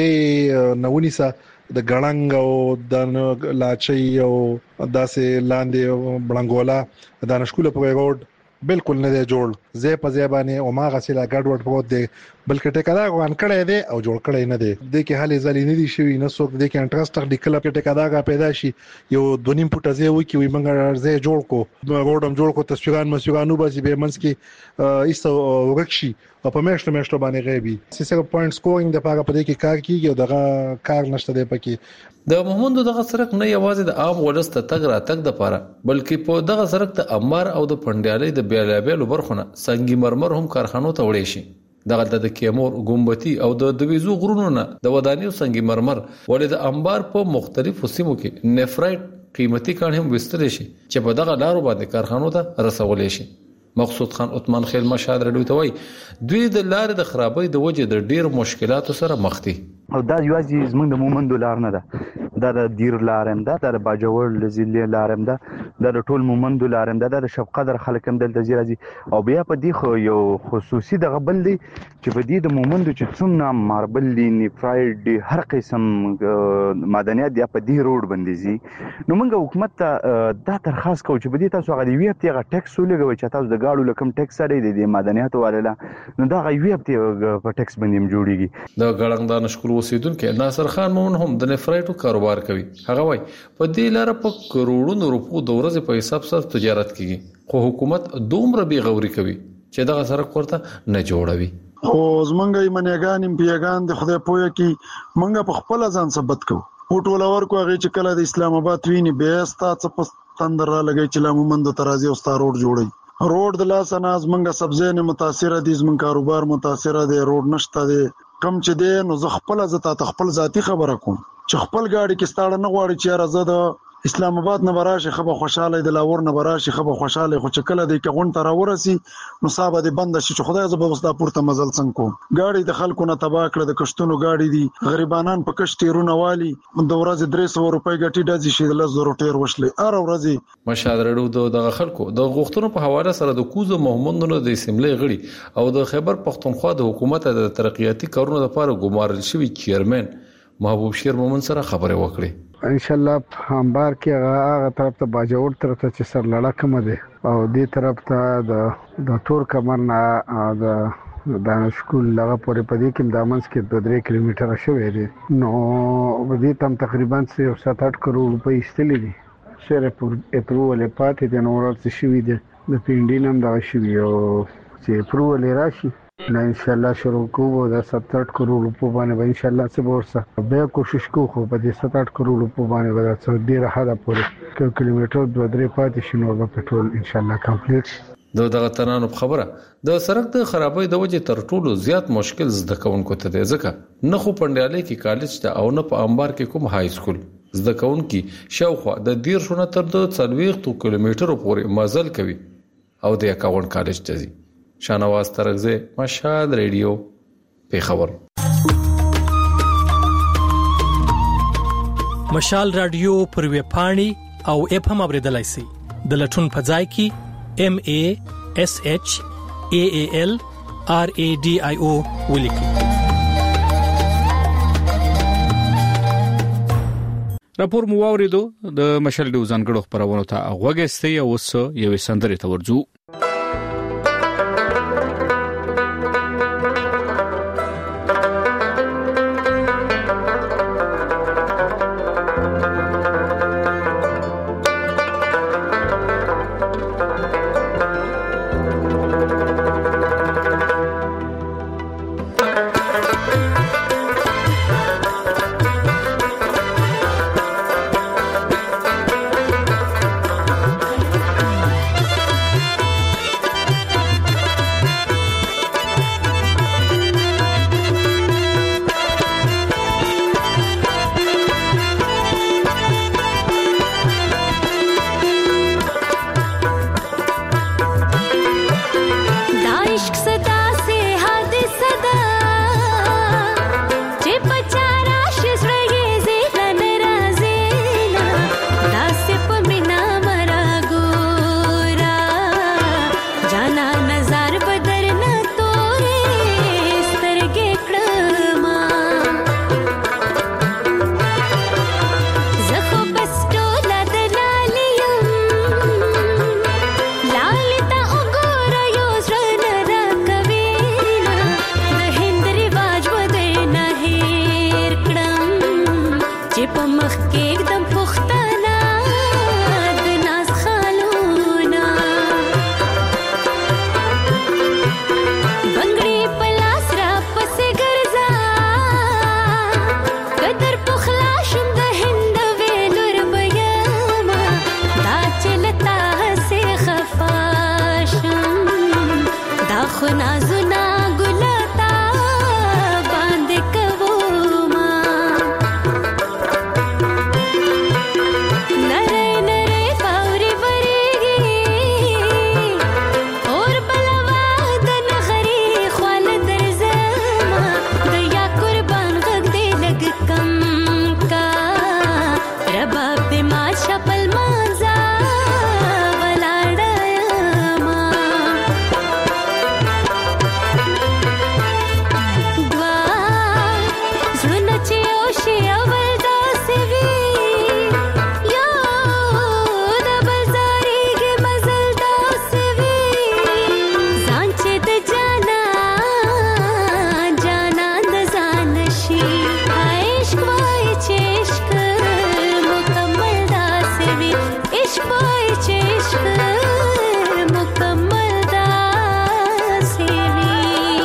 دغه نونیسا د ګړنګ او د لاچي او داسې لاندې بلنګولا د نشکول په روډ بالکل نه دی جوړ. زه په ځبانه او ما غسیلا ګډوډ پروت دی بلکې ټیکادا غوان کړی دی او جوړ کړی نه دی. د کې حالې ځلې نه دي شوی نه څوک د کې انټرست د کلب کې ټیکادا پیدا شي یو دونیم پټه ځای وي کې وي منګ زه جوړ کو روډم جوړ کو تصویران مسوګانو باسي به منس کې ایستو ورکشي او په مېشته مېشته باندې غیبي سیسه پوینټ سکورینګ د پاګه په دې کې کار کیږي او دغه کار نشته دی پکې. د مومندو دغه سړک نه یوازې د عام ولست تګ راتګ د پاره بلکې په دغه سړک د امار او د پندیالي د بیلابېلو برخونه سنگي مرمر هم کارخانو ته وړي شي. دغه د کیمور ګومبتي او د دویزو غرونو نه د ودانیو سنگي مرمر ولې د انبار په مختلفو سیمو کې نیفرایټ قیمتي کان هم وستل شي چې په دغه لارو باندې کارخانو ته رسول شي. مقصود خان عثمان خیل مشاد رډو ته وای دوی د لارې د خرابې د وجې د ډیر مشکلاتو سره مخ دي. او دا یوازې زمونږ د مومندو لار نه ده، دا د دیر لارم ده، دا د باجوړ لزیلې لارم ده، دا د ټول مومندو لارم ده، دا د شب قدر خلک هم دلته زی راځي. او بیا په دې خو یو خصوصي دغه بل دی چې په دې د مومندو چې څومره ماربل دی نیفرایډ دی هر قسم معدنیات دی په دې روډ باندې زی. نو موږ حکومت ته دا درخواست کوو چې په دې تاسو هغه وی هفته هغه ټیکس ولګوي چې تاسو د گاډو لکم ټیکس لري د معدنیاتو والا نو دا غوي هفته په ټیکس باندې جوړیږي. د ګړنګ د نشکل اوسیدونکو ناصر خان مون هم د نفرایټو کاروبار کوي. هغه وای په دې لار په کروڑونو روپو د ورځې په حساب سره تجارت کوي خو حکومت دومره بي غوري کوي چې دغه سره ورته نه جوړوي. خو زمونږ یې منیګان ام پیګان د خدای پوهه کې مونږ په خپل ځان ثبت کوو. او ټول ورکو هغه چې کله د اسلام آباد ویني به ستا څه په تندر را لګي چې لمومند ترازی او ستا روډ جوړي. روډ د لاس ناز مونږه سبزی نه متاثر دي، زمون کاروبار متاثر دي، روډ نشته دي. کم چې دی نو زه خپل ځتا خپل ذاتی خبره کوم چې خپل گاډي کې ستاړه نه غواړي چې راځه د اسلام آباد نه براشي خبر خوشاله د لاور نه براشي خبر خوشاله خو چې کله د کغون تر ورسي نو صاحب د بند شي چې خدای زب وستا پورته مزل څنګه کوم. گاډي د خلکو نه تبا کړ د کشتونو گاډي دي غریبانان په کشتیرونه والی د ورځ درې سوه روپۍ ګټي دځي شي د لزر روټیر وشلې ار ورځي مشاد رډو د خلکو د غوښتنو په حواله سره د کوزو محمدونو د اسمبلی غړي او د خیبر پختونخوا د حکومت د ترقیاتي کارونو لپاره ګمارل شوی چیرمن محبوب شیر مومن سره خبره وکړي. ان شاء الله همبار کې هغه طرف ته باجوړ طرف ته چې سر لړا کوم دی او دې طرف ته د د تور کمر نه د دانش کول لغه پورې پدې کې د امنس کې دوه درې کیلومتره شوې دي. نو دې تم تقریبا سات اټ کروڑ روپۍ استلې دي. سره پر اپروول پاتې د نورات شوې دي د پینډینم دا شوې او چې اپروول راشي نه ان شاء الله شروع کوو د سات اټ کروڑ روپو باندې ان شاء الله څه ورسه بیا کوشش کوو خو په دې سات اټ کروڑ روپو باندې ودا څو ډیر حدا پورې کیلومتر دوه درې پاتې شنو په پټرول ان شاء الله کمپلیټ. د دغه تنانو خبره د سړک د خرابې د وجې تر ټولو زیات مشکل زده کوونکو ته دی ځکه نه خو پندیالي کې کالج ته او نه په انبار کې کوم های سکول. زده کوونکي شاوخوا د دیر شونه تر د څلوېښت کیلومترو پورې مزل کوي او د اکاون کالج ته ځي. شانواز ترغزه مشهد ریډیو پیښور. مشال رادیو پر وی پاڼي او اپ هم اوریدلای شي د لټون په ځای کې ام ا اس اچ ا ا ال ار ا ډي آی او ولیکي. راپور مو واوریدو د مشال ډیو ځانګړو خبرونه ته غوږی او وس یو سندري ته ورځو. چې په مخ کې एकदम پختانا د ناز خالونا بنگړي پلاس را پسې ګرځا قدر پخلا شم د هند ویلور بیاما دا چلتا سه خفاشم دا خو نازونه ګلتا باندې کوما نره نره فوري وريږي اور بلوا د نغري خپل درځما د یا قربان غږ دې لګ کم کا رباب دې ما شپل مانزا ولاړما دوا زړه چې او شي اول داسې وي یو د بازاري کې مزل داسې وي ځان چې د جانا جانا د ځان شي عشق وای چې عشق مکمل داسې وي عشق وای چې عشق مکمل داسې وي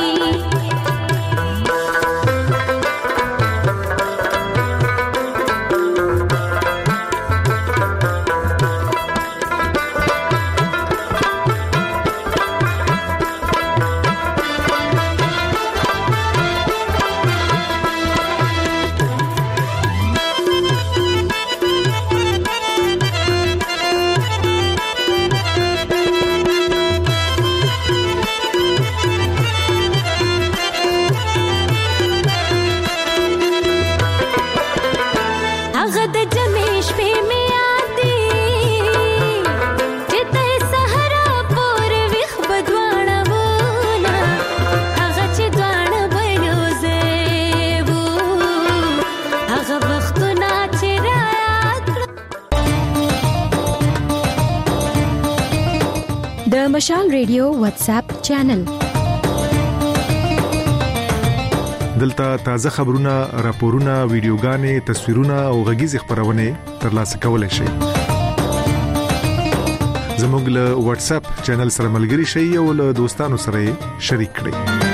هغه د جمع شپې مې یاد دي چې ته سهارا پورې ویښ به دواړه وونه هغه چې دواړه به یو ځای وو هغه وختونه چې رایاد کړه. د مشال ریډیو واتس اپ چینل دلته تازه خبرونه، راپورونه، ویډیوګانې، تصویرونه او غږیز خبرونه ترلاسه کولای شئ. زموږ له واتس اپ چینل سره ملګري شئ او له دوستانو سره شریک کړئ.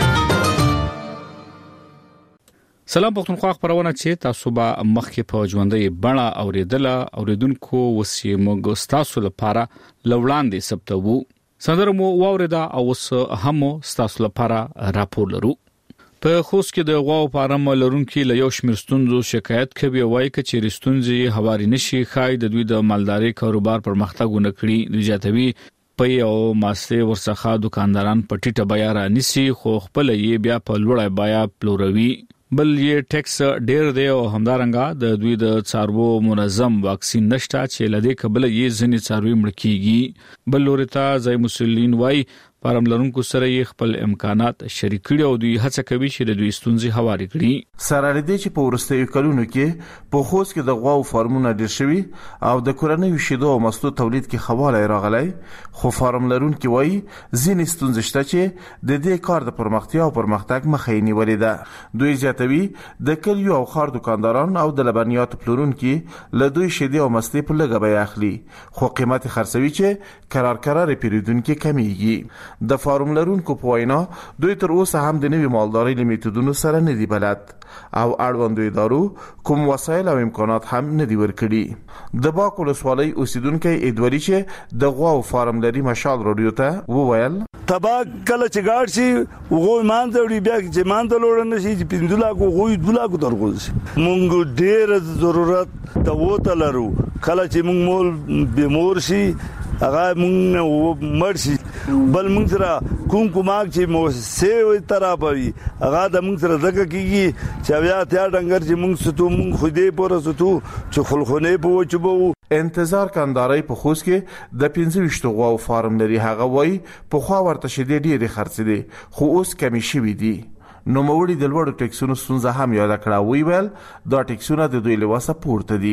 سلام پښتونخوا خبرونه چې تاسو به مخکې په ژوندۍ بڼه اوریدله اوریدونکو وسیمو ګستاسو لپاره لوړاندې سپتو سندره مو واوریدا او اوس هم تاسو لپاره راپور لرو. په خوست کې د غواو فارم لرونکو له یو شمېر ستونزو شکایت کوي وایي چې ریستونځي هواري نشي خای د دوی د مالداري کاروبار پر مختګ ونکړي لجاتوي په یو ماسته ورڅخه دکانداران په ټیټه بیا را نسی خو خپل یې بیا په لوړه بیا پلوروي بل یې ټیکس ډیر دی او همدارنګه د دوی د څاروو منظم واکسین نشته چې لدې قبل یې ځنې څاروي مړ کیږي بل لورته ځای مسولین وای فارم لرونکو سره یې خپل امکانات شریک کړي او دوی هڅه کوي چې د دوی ستونزې هواري کړي. سره لدې چې په ورستیو کلونو کې په خوست کې د غواو فارمونه ډیر شوي او د کورنۍ شیدو او مستو تولید کې خواله راغلی خو فارم لرونکو وایي ځینې ستونزې شته چې د دې کار د پرمختیا او پرمختګ مخه یې نیولې ده. دوی زیاتوي د کلیو او خار دکانداران او د لبنیاتو پلورونکو له دوی شیدې او مستې په لګه بیا اخلي خو قیمت خرڅوي چې قرار قرار پیریدونکو کمیږي. د فارم لرونکو په وینا دوی تر اوسه هم د نوي مالداري لیمیتودونو سره نه دی بلد او اړوند ادارو کوم وسایل او امکانات هم نه دی ورکړي. د باک ولسوالۍ اوسیدونکو ادوري چې د غواو فارم لري مشال رادیو ته وویل تبا کله چې ګاډ شي وګو مان ته بیا چې مان ته لوړ نه شي چې پندولا کو غوي دولا کو درغول شي مونږ ډېر ضرورت ته وته لرو کله چې مونږ مول بیمور شي هغه مونږ مرشي بل مونږ سره کوم کوماک چې مو سه طرح پوي هغه د مونږ سره زګه کیږي چې بیا ته ډنګر چې مونږ ستو مونږ خو دې پوره ستو چې خلخونه په چبو انتظار کانداري په خوست کې د پنځه ویشت غواو فارم لري هغه وای په خوا ورته شدي ډېری خرڅ دي خو اوس کمی شوي دي. نو موړي د لوړو ټیکسونو ستونزه هم یاد کړه وی ویل دا ټیکسونه د دوی له واسه پورته دي.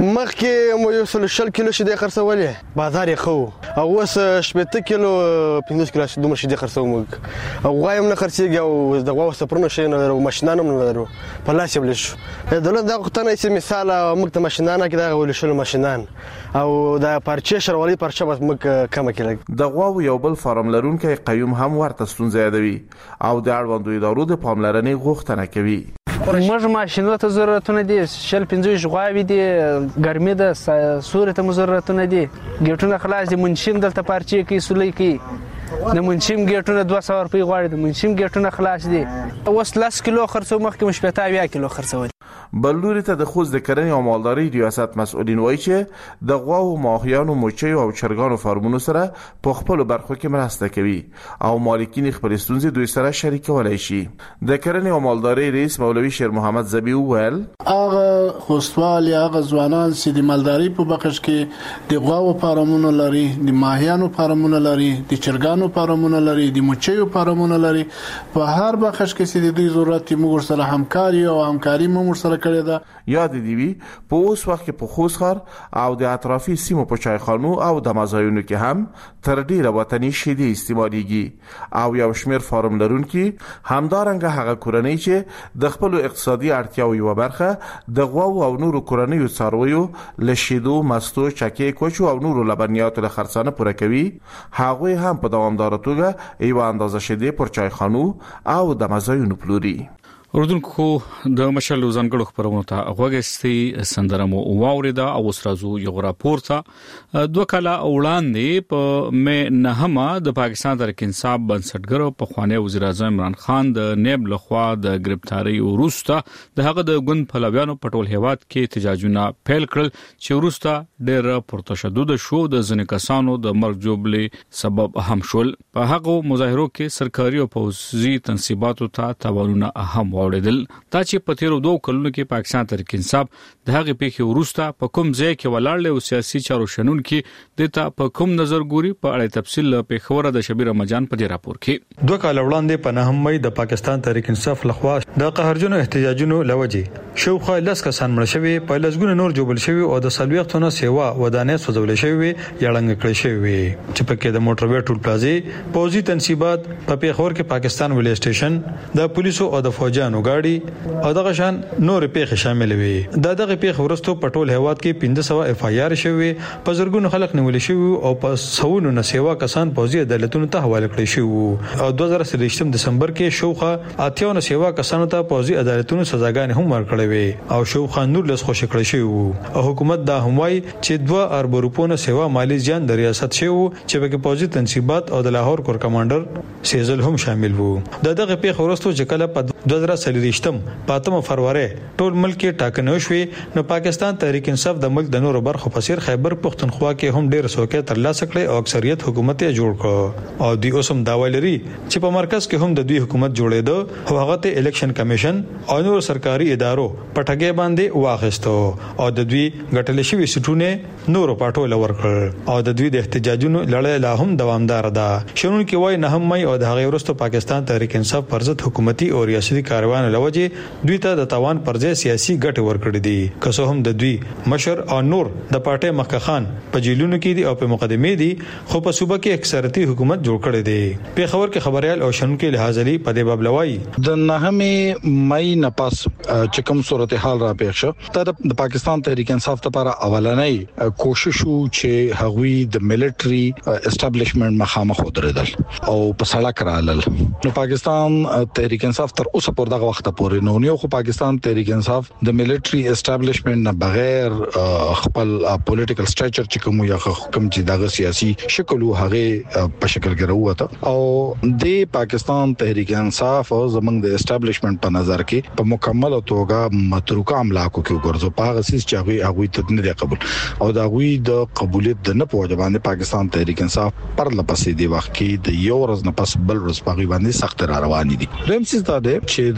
مخکې مو یو سل شل کیلو شیدې خرڅولې بازار یې خو او اوس شپږ کیلو پنځوس کیلو دومره شیدې خرڅوم موږ او غوایم نه خرڅېږي او د غوا سپرونه شي نه لرو ماشینان هم نه لرو په لاس یې بلش دولت دا غوښتنه چې مثال موږ ته ماشینان کې دا ولې شل ماشینان او دا پرچې شروالي پرچه بس موږ کم کړل د غوا یو بل فارم لرونکي قیوم هم ورته ستونزې یادوي او د اړوندو ادارو د پاملرنې غوښتنه کوي. موږ ماشینو ته ضرورتونه دي شل پنځوس غواوي دي ګرمي ده سورې ته ضرورتونه دي ګټونه خلاص دي منشم دلته پرچې کوي سولې کوي د منشم ګټونه دوه سوه روپۍ غواړي د منشم ګټونه خلاص دي اوس لس کیلو خرڅو مخکې مو شپېته اویا کیلو خرڅول. بل لوري ته د خوست د کرنې او مالدارۍ ریاست مسؤلین وایي چې د غواو ماهیانو موچیو او چرګانو فارمونو سره په خپل برخو کې مرسته کوي او مالکین خپل ستونزې دوی سره شریکولای شي. د کرنې او مالدارۍ رئیس مولوي شیر محمد زبی وویل هغه خوستوالي هغه ځوانان چې د مالدارۍ په بخش کې د غواو فارمونو لري د ماهیانو فارمونو لري د چرګانو فارمونو لري د موچیو فارمونو لري په هر بخش کې چې د دوی ضرورت موږ سره همکاري او همکاري موږ سره کړی ده. یاد دی وی په اوس وخت کې په خوست ښار او د اطرافي سیمو په چایخانو او د مزایونو کې هم تر ډیره وطني شیدې استعمالېږي او یو شمېر فارم لرونکي همدارنګه هغه کورنۍ چې د خپل اقتصادي اړتیاو یو برخه د غواو او نورو کورنیو څارویو له شیدو مستو چکې کوچو او نورو لبنیاتو له خرڅانه پوره کوي هغه هم په دوامدار توګه یو اندازه شیدې پر چایخانو او د مزایونو پلوري. اردوونکو د مشل ځانګړو خبرونو ته غوږستي سندره مو واوریدا او سرازو یو راپور ته دوه کاله وړاندې په مې نهمه د پاکستان تحریک انصاف بنسټګر په خوانی وزیر اعظم عمران خان د نیب لخوا د گرفتاری وروسته د هغه د ګوند پلویانو په ټول هیواد کې احتجاجونه پیل کړل چې وروسته ډېر پرتشدد شو د ځینې کسانو د مرګ جوړبلې سبب هم شول. په هغه مظاهرو کې سرکاري او پوځي تنصیباتو ته تاوانونه اهم وړدل. دا چې په تیرو دوه کلونو کې پاکستان تحریک انصاف د هغې پیښې وروسته په کوم ځای کې ولاړ او سیاسي چارو شنن کې د تا په کوم نظر ګوري په اړه تفصیل په خبره د شبیر رمضان په دې راپور کې. دوه کال وړاندې په نهم مې د پاکستان تحریک انصاف لخوا د قهرجنو احتجاجونو لوجه شوخه لس کسان مړ شوی په لسګونه نور جوړل شوی او د سلويختونو سیوا ودانې سوځول شوی یا لنګ کړی شوی چې په کې د موټروي ټول پلازې پوځي تنصیبات په پیښور کې پاکستان ویلې سټیشن د پولیسو او د فوجانو ګاډي او دغه شان نور پیښې شامل وي. د دغه پیښې ورستو په ټول هیواد کې پنځه سوه اف آی آر شوی په زرګونو خلک نیول شوی او په سوونو نسیوا کسان پوځي عدالتونو ته حواله کړی شو او دوه زره سلويشتم دسمبر کې شوخه اتیاو نسیوا کسانو ته پوځي عدالتونو سزاګانې هم ورکړې وي او شوخه نور لس خوشی کړی شو او حکومت دا هم وايي چې دوه ارب روپونه سیوا مالی ځان د ریاست شو چې په پوځي تنصیبات او د لاهور کور کمانډر سیزل هم شامل وو. د دغه پیښې ورستو چې کله په دوه زره سلويشتم پاتم فروری ټول ملک کې ټاکنې شوې نو پاکستان تحریک انصاف د ملک د نورو برخو په څیر خیبر پختونخوا کې هم ډېر څوکۍ ترلاسه کړې او اکثریت حکومت یې جوړ کړ او دوی اوسم داوا لري چې په مرکز کې هم د دوی حکومت جوړېده او هغه ته الیکشن کمیشن او نور سرکاري ادارو پټګې باندې واغستو او د دوی غټل شوی سټونه نورو پټول ورکړ او د دوی د احتجاجونو لړۍ لا هم دوامدار ده. شنو کې وای نه هم مې او د هغه ورستو پاکستان تحریک انصاف پرځت حکومتي او ریاستي کاروان لوجه دوی ته د توان پرځې سیاسي ګټه ورکړې دي که څه هم د دوی مشر او نور د پارټي مخکخان په جیلونو کې دي او په مقدمه دي خو په صوبه کې اکثریتي حکومت جوړ کړی دی. په خبر کې خبريال او شنو کې لحاظلي په دې باب لوي د نهمه مې نه پاس چې کوم صورتحال را پیښ شو تر د پاکستان تحریک انصاف لپاره اولنۍ کوشش وو چې هغوی د ملټري اسټابلیشمنت مخامخ ودرېدل او په سړک رالل. نو پاکستان تحریک انصاف تر اوسه پر دغه وخت پورې نو نیو خو پاکستان تحریک انصاف د ملټري اسټابلیشمنت نه بغیر خپل پولیټیکل سټرکچر چې کوم یا کوم چې دغه سیاسي شکل او هغه په شکل کې راوته او د پاکستان تحریک انصاف او زمنګ د اسټابلیشمنت په نظر کې په مکمل توګه متروکه املاکو کې ورځو په هغه سیس چې هغه هغه ته نه دی قبول او دا غوي د قبولیت د نه پوهه باندې پاکستان تحریک انصاف پر لپسې دی وخت کې د یو ورځ نه پس بل ورځ په باندې سخت را روان دي. رمسیز دا دی چې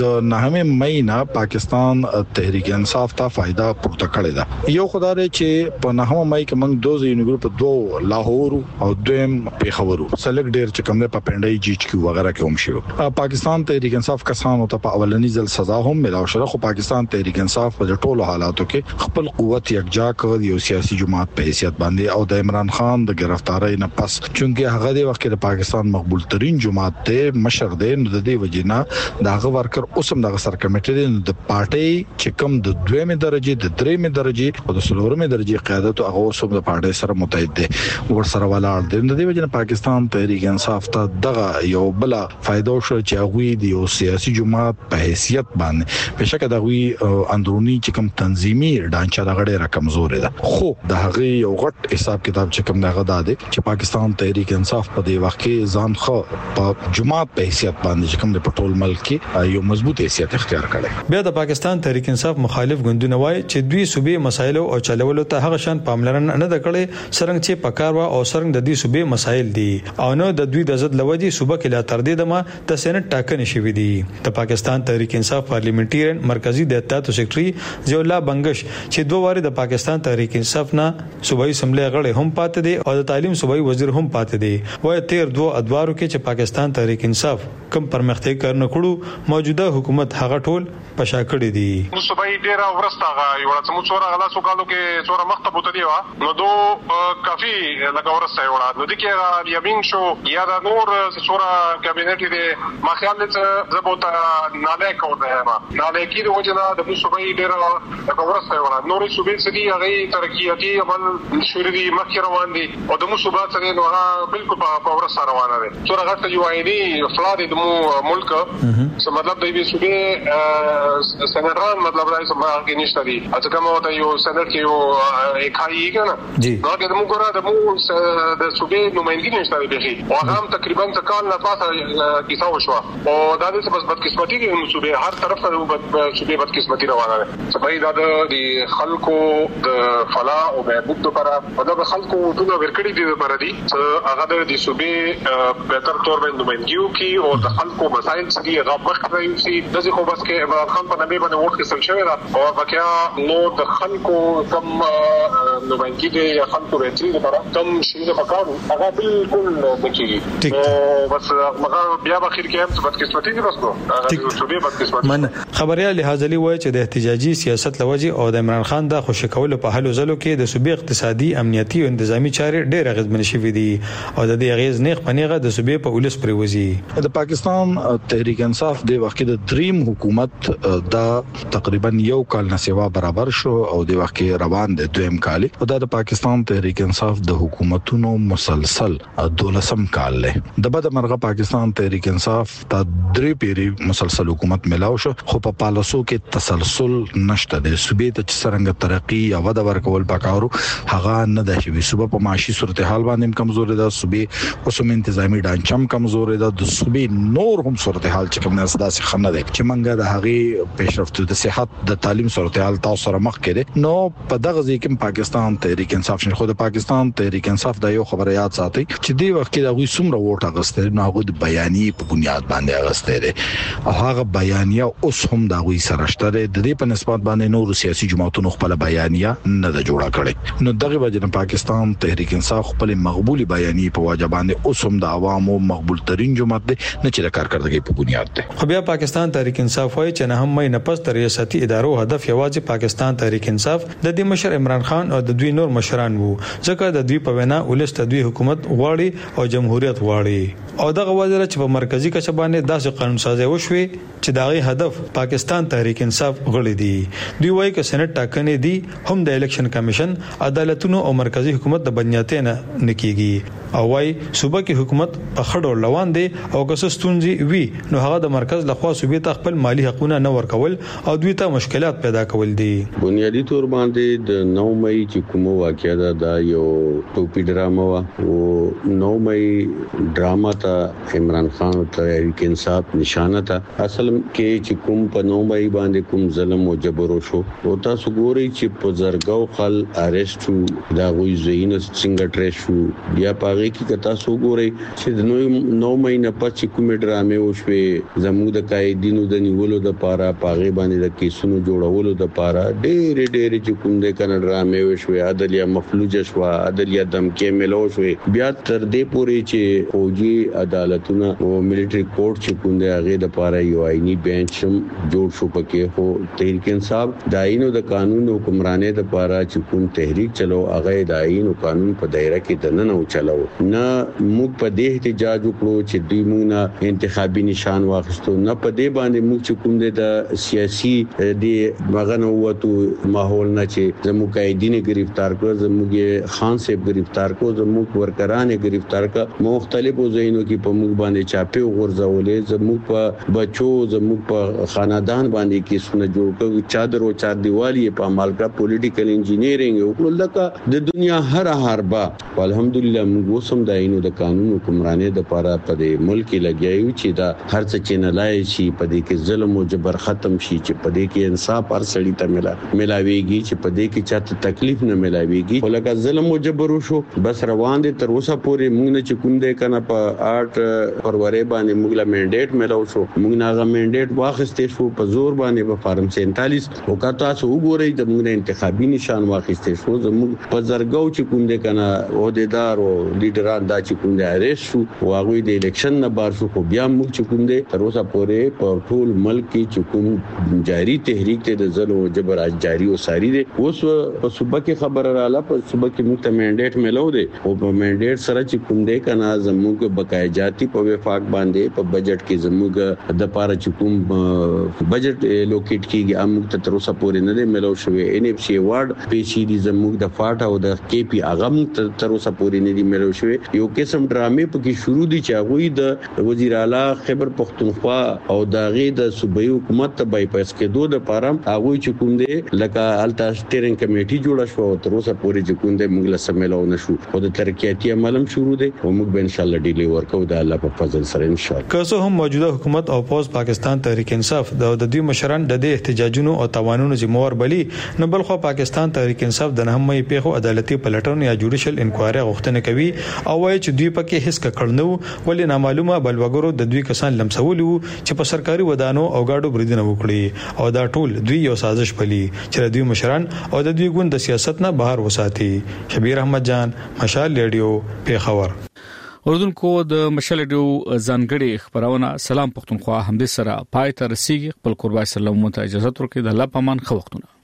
د نهمه مئی نه پاکستان تحریک انصاف ته فائدہ پورته کړی دا یو خدای چې په نهمه مئی کې موږ دوه یو ګروپ دوه لاهور او دویم پیښور سلیک ډیر چې کوم په پندای جی ایچ کیو وغیرہ کې هم شو پاکستان تحریک انصاف کسانو ته په اولنی ځل سزا هم ملاو شوه خو پاکستان تحریک انصاف په ټولو حالاتو کې خپل قوت یکجا کړ یو سیاسي جماعت په حیثیت باندې او د عمران خان د گرفتاری نه پس چونګې هغه د وخت د پاکستان مقبول ترين جماعت ته مشر دی نو د دې وجینا دغه ورکر اوسم دغه سر کمیټې د پارټي چې کوم د دویمه درجه د درېمه درجه او د څلورمه درجه قیادت او هغه اوسم د پارټي سره متحد دي ور سره ولاړ دي د دې وجینا پاکستان تحریک انصاف ته دغه یو بل فائدہ شو چې هغه د یو سیاسي جماعت په حیثیت باندې بشکره دغه اندرونی چې کوم تنظیمي ډانچه دغه ډیره کمزور ده خو د هغه یو غټ حساب کتاب چې کوم دغه ده چې پاکستان تحریک انصاف په دې وخت کې ځان خو په جماعت په حیثیت باندې چې کوم د پټول ملک کې یو مضبوط حیثیت اختیار کړي بیا د پاکستان تحریک انصاف مخالف ګوندونه وایي چې دوی صوبې مسایل او چلولو ته هغه شان پاملرنه نه کړي سرنګ چې پکار وا او سرنګ د دې صوبې مسایل دي او نو د دوی د زد لوجي صوبه کې لا تر دې دمه د سېنات ټاکنې شوې دي د پاکستان تحریک انصاف پارلیمنټریان مرکزی د اتحاد سیکریټري ضیاء الله بنگش چې دوه واره د پاکستان تحریک انصاف نه صوبایي اسمبلی غړي هم پاتې دي او د تعلیم صوبایي وزیر هم پاتې دي وایي تیر دوه ادوارو کې چې پاکستان تحریک انصاف کم پرمختګ کارنه کړو موجوده حکومت هغه ټول پشا کړی دي صوبایي ډیره ورسته یو څه څوره غلا سو کالو کې څوره مخته بوته دی نو دو کافي لکه ورسته یو نو د کې یمین شو یا د نور څوره کابینټ دی ما خیال دې زبوت ناله کو ده ما ناله کې د وجنه د صوبایي ډیره لکه ورسته یو نور صوبې سدي هغه ترقیاتي عمل شوري مخکې روان دي او د مو صوبات سره نو هغه بالکل په ورسته روانه ده څوره غټه یو اېدي فلاد د مو ملک څه مطلب دی به صوبې سنران مطلب راځي چې ما کې نشته دي اته کوم وته یو سنر کې یو اکای کنه نو هغه د مو ګره د مو د صوبې نمائندګي نشته دی او هغه تقریبا تکال نه پاسه کیسه وشو او دا د بس بدقسمتي دي نو صوبې هر طرف ته صوبې بدقسمتي روانه ده صوبې دا د خلکو د فلاح او بهبود لپاره دا د خلکو ټول ورکړي دي لپاره دي هغه د صوبې په تر تور باندې نمائندګیو کې او د خلکو مسایل چې هغه مخکې راځي د ځکه خو بس کې عمران خان په نبی باندې وخت کې سم شوی دا او بقیا نو د خلکو کم نمائندګي دي یا خلکو ورچې لپاره کم شي د پکارو هغه بالکل نکېږي او بس هغه بیا په اخر کې هم بدقسمتي دي بس نو هغه صوبې بدقسمتي من خبريال حاضري وایي چې د احتجاجي سیاست لوجي او د عمران خان د خوشی کولو په حلو ځلو کې د صوبې اقتصادي امنیتي او انتظامی چارې ډېر اغیزمن شوې دي او د دې اغیز نیغ پنیغه د صوبې په ولس پروزي د پاکستان تحریک انصاف د وخت د دریم حکومت دا تقریبا یو کال نه سیوا برابر شو او د وخت روان د دویم کال او د پاکستان تحریک انصاف د حکومتونو مسلسل دولسم کال له د بده مرغه پاکستان تحریک انصاف د درې پیری مسلسل حکومت ملاو شو خو په پالیسو کې تسلسل نشته د صوبې ته څنګه ترقی او وده ورکول پکارو هغه نه د شوی صوبې په معاشي صورتحال باندې کمزور ده صوبې اوسم انتظامی ډانچم کمزور ده د صوبې نور هم صورتحال چې کوم نه داسې خنه ده چې منګه د هغه پیشرفت د صحت د تعلیم صورتحال تاسو سره مخ کړي نو په دغه ځکه پاکستان تحریک انصاف شنه خو د پاکستان تحریک انصاف د یو خبره یاد ساتي چې دی وخت کې د غوي سمره ووټ اغسته نه غو د بیانیه په بنیاد باندې اغسته ده او هغه بیانیه اوس هم د غوي سره شته د دې په نسبت باندې نور سیاسي جماعتونو خپل بیانیه نه د جوړه کړي نو دغه وجه پاکستان تحریک انصاف خپل مقبولي بیانیه په واجب باندې اوس هم د عوامو مقبول ترين جماعت ده نه چې د کارکړدګي په بنیاد ده خو بیا پاکستان تحریک انصاف وايي چې نه هم مې نه پس تر ریاستي ادارو هدف یوازې پاکستان تحریک انصاف د دې مشر عمران خان او د دوی نور مشران وو ځکه د دوی په وینا ولست دوی حکومت غواړي او جمهوریت غواړي او دغه وزیر چې په مرکزی کچه باندې داسې قانون سازي وشوي چې داغي هدف پاکستان تحریک انصاف غړي دي دوی وايي چې سېنات ټاکنې دي هم د الیکشن کمیشن عدالتونو او مرکزی حکومت د بنیاتې نه نکېږي او وايي صوبه کې حکومت په خړو روان دي او که ستونزې وي نو هغه د مرکز لخوا صوبې ته خپل مالی حقوقونه نه ورکول او دوی ته مشکلات پیدا کول دي بنیادی تور باندې د نو مئی چې کوم واقعیا ده دا یو ټوپی ډراما وا او نو مئی ډراما ته عمران خان تحریک انصاف نشانه ده اصل کې چې کوم په نو مئی باندې کوم ظلم او جبر شو او تاسو ګورئ چې په زرګاو خل اریسټ دا غوي زین څنګه ټریش شو بیا پاغي کې کتا سو ګورئ چې د نو نو مئی نه پچ کوم ډرامې وشوي زموږ د قائد مجاهدینو د نیولو د پاره پاغه باندې د کیسونو جوړولو د پاره ډېر ډېر چې کوم د کنه ډرامې وشوي عدالت مفلوج شو عدالت دمکې ملو شوي بیا تر دې پورې چې فوجي عدالتونه او ملټری کورټ چې کوم د هغه د پاره یو آئینی بنچ جوړ شو پکې هو تحریک انصاف د آئین او د قانون حکمرانې د پاره چې کوم تحریک چلو هغه د آئین او قانون په دایره کې د نن او چلو نه موږ په دې احتجاج وکړو چې دوی موږ نه انتخابي نشان واخستو نه په دې باندې موږ چې کوم د سیاسي د مغنو وته ماحول نه چې زموږ قائدین گرفتار کړ زموږ خان صاحب گرفتار کړ زموږ ورکران گرفتار کړ مختلفو ځایونو کې په موږ باندې چاپه غورځولې زموږ په بچو زموږ په خاندان باندې کې سونه جوړ کړ چادر او چار دیوالی په عمل کا پولیټیکل انجینیرینګ او لکه د دنیا هر هربا الحمدلله موږ وسم د عینو د قانون حکمرانې د پاره په دې ملک کې لګیایو چې دا هر څه چې نه لای شي په دې کې ظلم او جبر ختم شي چې په دې کې انصاف هر سړی ته ملا ملاويږي چې په دې کې چاته تکلیف نه ملاويږي ولکه ظلم او جبر وشو بس روان دي تر اوسه پورې موږ نه چې کوم دې کنه په آټ فروری باندې موږ لا منډیټ ملاو شو موږ نه غا منډیټ واخستې شو په زور باندې په فارم سینتالیس او کا تاسو وګورئ د موږ انتخابي نشان واخستې شو زموږ په زرګاو چې کوم دې کنه عہدیدار او لیډران دا چې کوم دې اریسټ شو او هغه د الیکشن نه بار شو خو بیا موږ چې کوم دې تر اوسه پورې په ټول ملک کې چې کوم جاری تحریک ته د ظلم او جبر جاری او ساری دي اوس په صوبه کې خبر رااله په صوبه کې موږ ته منډیټ ملو دي او په منډیټ سره چې کوم دې کنه زموږ بقای جاتی په وفاق باندې په بجټ کې زموږ د پاره چې کوم بجټ لوکیټ کیږي موږ ته تر اوسه پورې نه ملو شوی ان اف سی ایوارډ پیشي دي زموږ د فاټ او د کی پی اغم تر اوسه پورې نه دي ملو شوی یو قسم ډرامې په کې شروع دي چې هغه د وزیر اعلی خیبر پختونخوا او داغه د صوبایي حکومت ته بای پاس کېدو د پارم هغه چې کوم دي لکه التا سټیرینګ کمیټي جوړه شو او تر اوسه پورې چې کوم دي موږ له سمېلو نشو او د ترقیاتي عملم شروع دي او موږ به ان شاء الله ډیلی ورکو د الله په فضل سره ان شاء الله که څه هم موجوده حکومت او پوز پاکستان تحریک انصاف د دوی مشران د دې احتجاجونو او توانونو ذمہوار بلی نه بلخو پاکستان تحریک انصاف د نهمې پیښو عدالتي پلټون یا جوډیشل انکوایري غوښتنه کوي او وایي چې دوی پکې هیڅ کړنو ولې نامعلومه بلوګرو د دوی کسان لمسولو چې په سرکاري ودانو او گاډو بریدونه وکړي او دا ټول دوی یو سازش پلي چې دوی مشران او د دوی ګوند د سیاست نه بهر وساتي. شبیر احمد جان، مشال ریډیو، پیښور. اردوونکو د مشال ریډیو ځانګړي خبرونه سلام پښتونخوا همدې سره پای ته رسیدي. خپل قربان سلام مو ته اجازه ورکړئ. د الله پامان خو وختونه